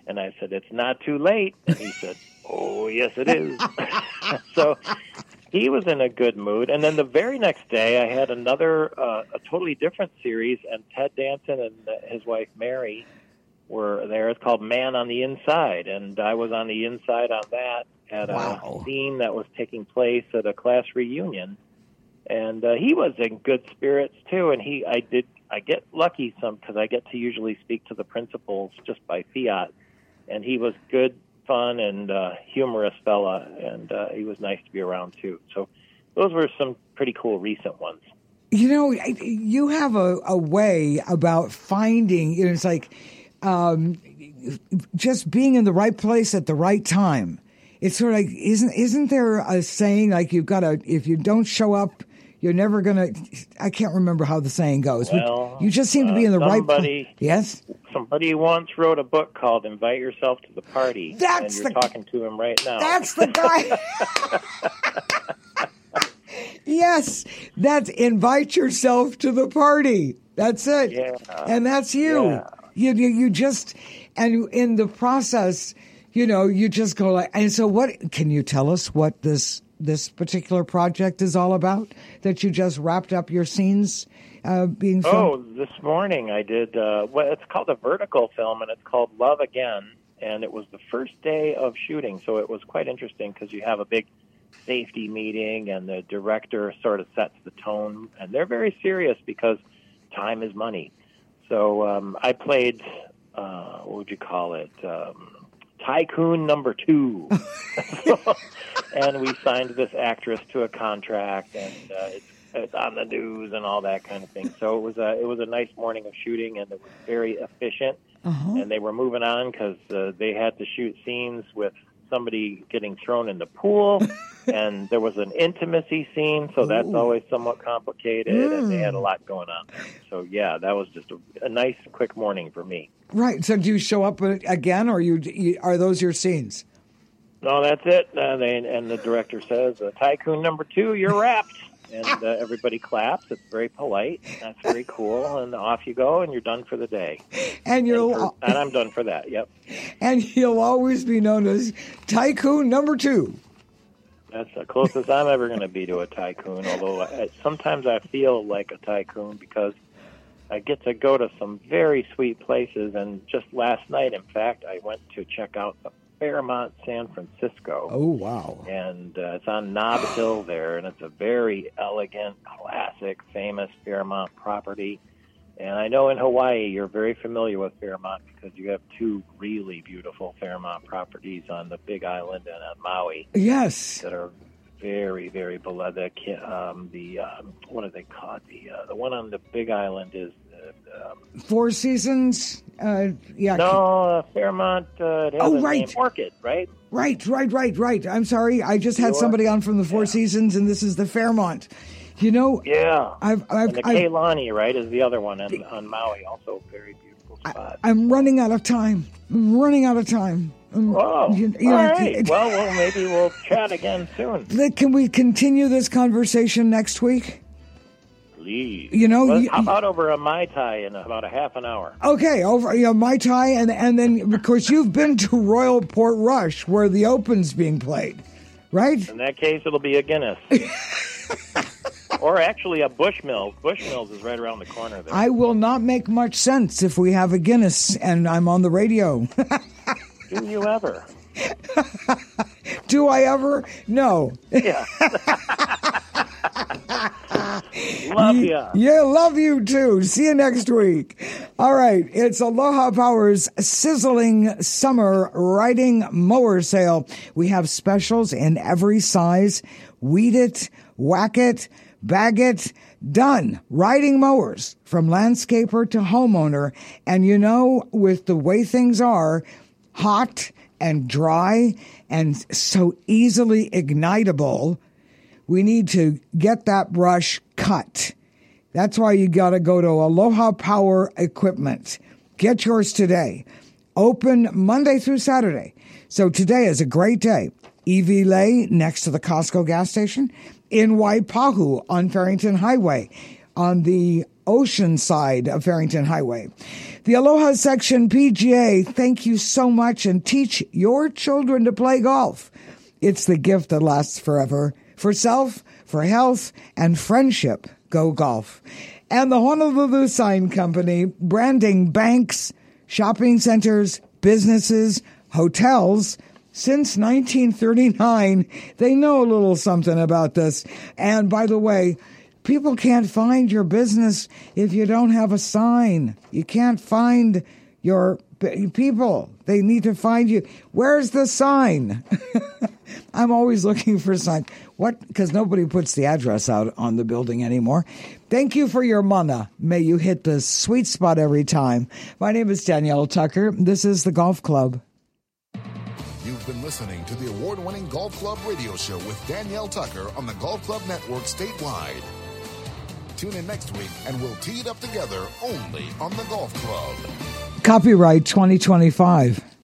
And I said, it's not too late. And he said, oh, yes, it is. So he was in a good mood. And then the very next day, I had another, uh, a totally different series, and Ted Danson and his wife, Mary, were there. It's called Man on the Inside. And I was on the inside on that at Wow. a scene that was taking place at a class reunion. And uh, he was in good spirits, too. And he, I did, I get lucky some because I get to usually speak to the principals just by fiat. And he was good, fun, and uh, humorous fella, and uh, he was nice to be around, too. So those were some pretty cool recent ones. You know, you have a, a way about finding, you know, it's like um, just being in the right place at the right time. It's sort of like, isn't isn't there a saying, like you've got to, if you don't show up, you're never going to, I can't remember how the saying goes. Well, but you just seem to be in the uh, right place. Yes? Somebody once wrote a book called Invite Yourself to the Party. That's and you're the, talking to him right now. That's the guy. Yes, that's invite yourself to the party. That's it. Yeah. And that's you. Yeah. You, you. You just, and in the process, you know, you just go like, and so what, can you tell us what this this particular project is all about that you just wrapped up your scenes uh, being filmed? Oh, this morning I did, uh, well, it's called a vertical film, and it's called Love Again, and it was the first day of shooting, so it was quite interesting because you have a big safety meeting, and the director sort of sets the tone, and they're very serious because time is money. So um, I played, uh, what would you call it, um, Tycoon number two. And we signed this actress to a contract, and uh, it's, it's on the news and all that kind of thing. So it was a it was a nice morning of shooting, and it was very efficient. Uh-huh. And they were moving on because uh, they had to shoot scenes with somebody getting thrown in the pool, and there was an intimacy scene, so that's Ooh. always somewhat complicated, Mm. and they had a lot going on there. So yeah, that was just a, a nice, quick morning for me. Right. So do you show up again, or you, you are those your scenes? No, that's it. Uh, they, and the director says, uh, Tycoon number two, you're wrapped. And uh, everybody claps. It's very polite. That's very cool. And off you go, and you're done for the day. And you'll and, for, and I'm done for that. Yep. And you'll always be known as Tycoon number two. That's the closest I'm ever going to be to a tycoon. Although I, sometimes I feel like a tycoon because I get to go to some very sweet places. And just last night, in fact, I went to check out the Fairmont San Francisco. Oh, wow. And uh, it's on Nob Hill there, and it's a very elegant, classic, famous Fairmont property. And I know in Hawaii you're very familiar with Fairmont because you have two really beautiful Fairmont properties on the Big Island and on Maui. Yes. That are very, very beloved. Um, the, um, what do they call it? The, uh, the one on the Big Island is uh, um, Four Seasons? Uh, yeah. No, uh, Fairmont, uh, it has Oh, a right. name, Orchid, right? Right, right, right, right. I'm sorry. I just had Sure. somebody on from the Four Yeah. Seasons, and this is the Fairmont. You know, Yeah. I've, I've, and the I've, Keilani, right, is the other one, and on Maui, also a very beautiful spot. I'm running out of time. I'm running out of time. Um, Oh, you- you all know, right. it- Well, well, maybe we'll chat again soon. Can we continue this conversation next week? Please. You know, Let's- you- how about over a Mai Tai in about a half an hour? Okay, over you know, Mai Tai, and and then of course you've been to Royal Port Rush where the Open's being played, right? In that case, it'll be a Guinness. Or actually a Bushmills. Bushmills is right around the corner there. I will not make much sense if we have a Guinness and I'm on the radio. Do you ever? Do I ever? No. Yeah. Love ya. Yeah, love you too. See you next week. All right. It's Aloha Power's sizzling summer riding mower sale. We have specials in every size. Weed it, whack it, bag it, done. Riding mowers from landscaper to homeowner. And you know, with the way things are, hot and dry and so easily ignitable, we need to get that brush cut. That's why you got to go to Aloha Power Equipment. Get yours today. Open Monday through Saturday. So today is a great day. Evie Lay next to the Costco gas station. In Waipahu on Farrington Highway. On the ocean side of Farrington Highway. The Aloha Section P G A, thank you so much, and teach your children to play golf. It's the gift that lasts forever. For self, for health, and friendship, go golf. And the Honolulu Sign Company, branding banks, shopping centers, businesses, hotels. Since nineteen thirty-nine, they know a little something about this. And by the way, people can't find your business if you don't have a sign. You can't find your people. They need to find you. Where's the sign? I'm always looking for a sign. What? Because nobody puts the address out on the building anymore. Thank you for your mana. May you hit the sweet spot every time. My name is Danielle Tucker. This is the Golf Club. You've been listening to the award-winning Golf Club radio show with Danielle Tucker on the Golf Club Network statewide. Tune in next week and we'll tee it up together only on the Golf Club. Copyright twenty twenty-five.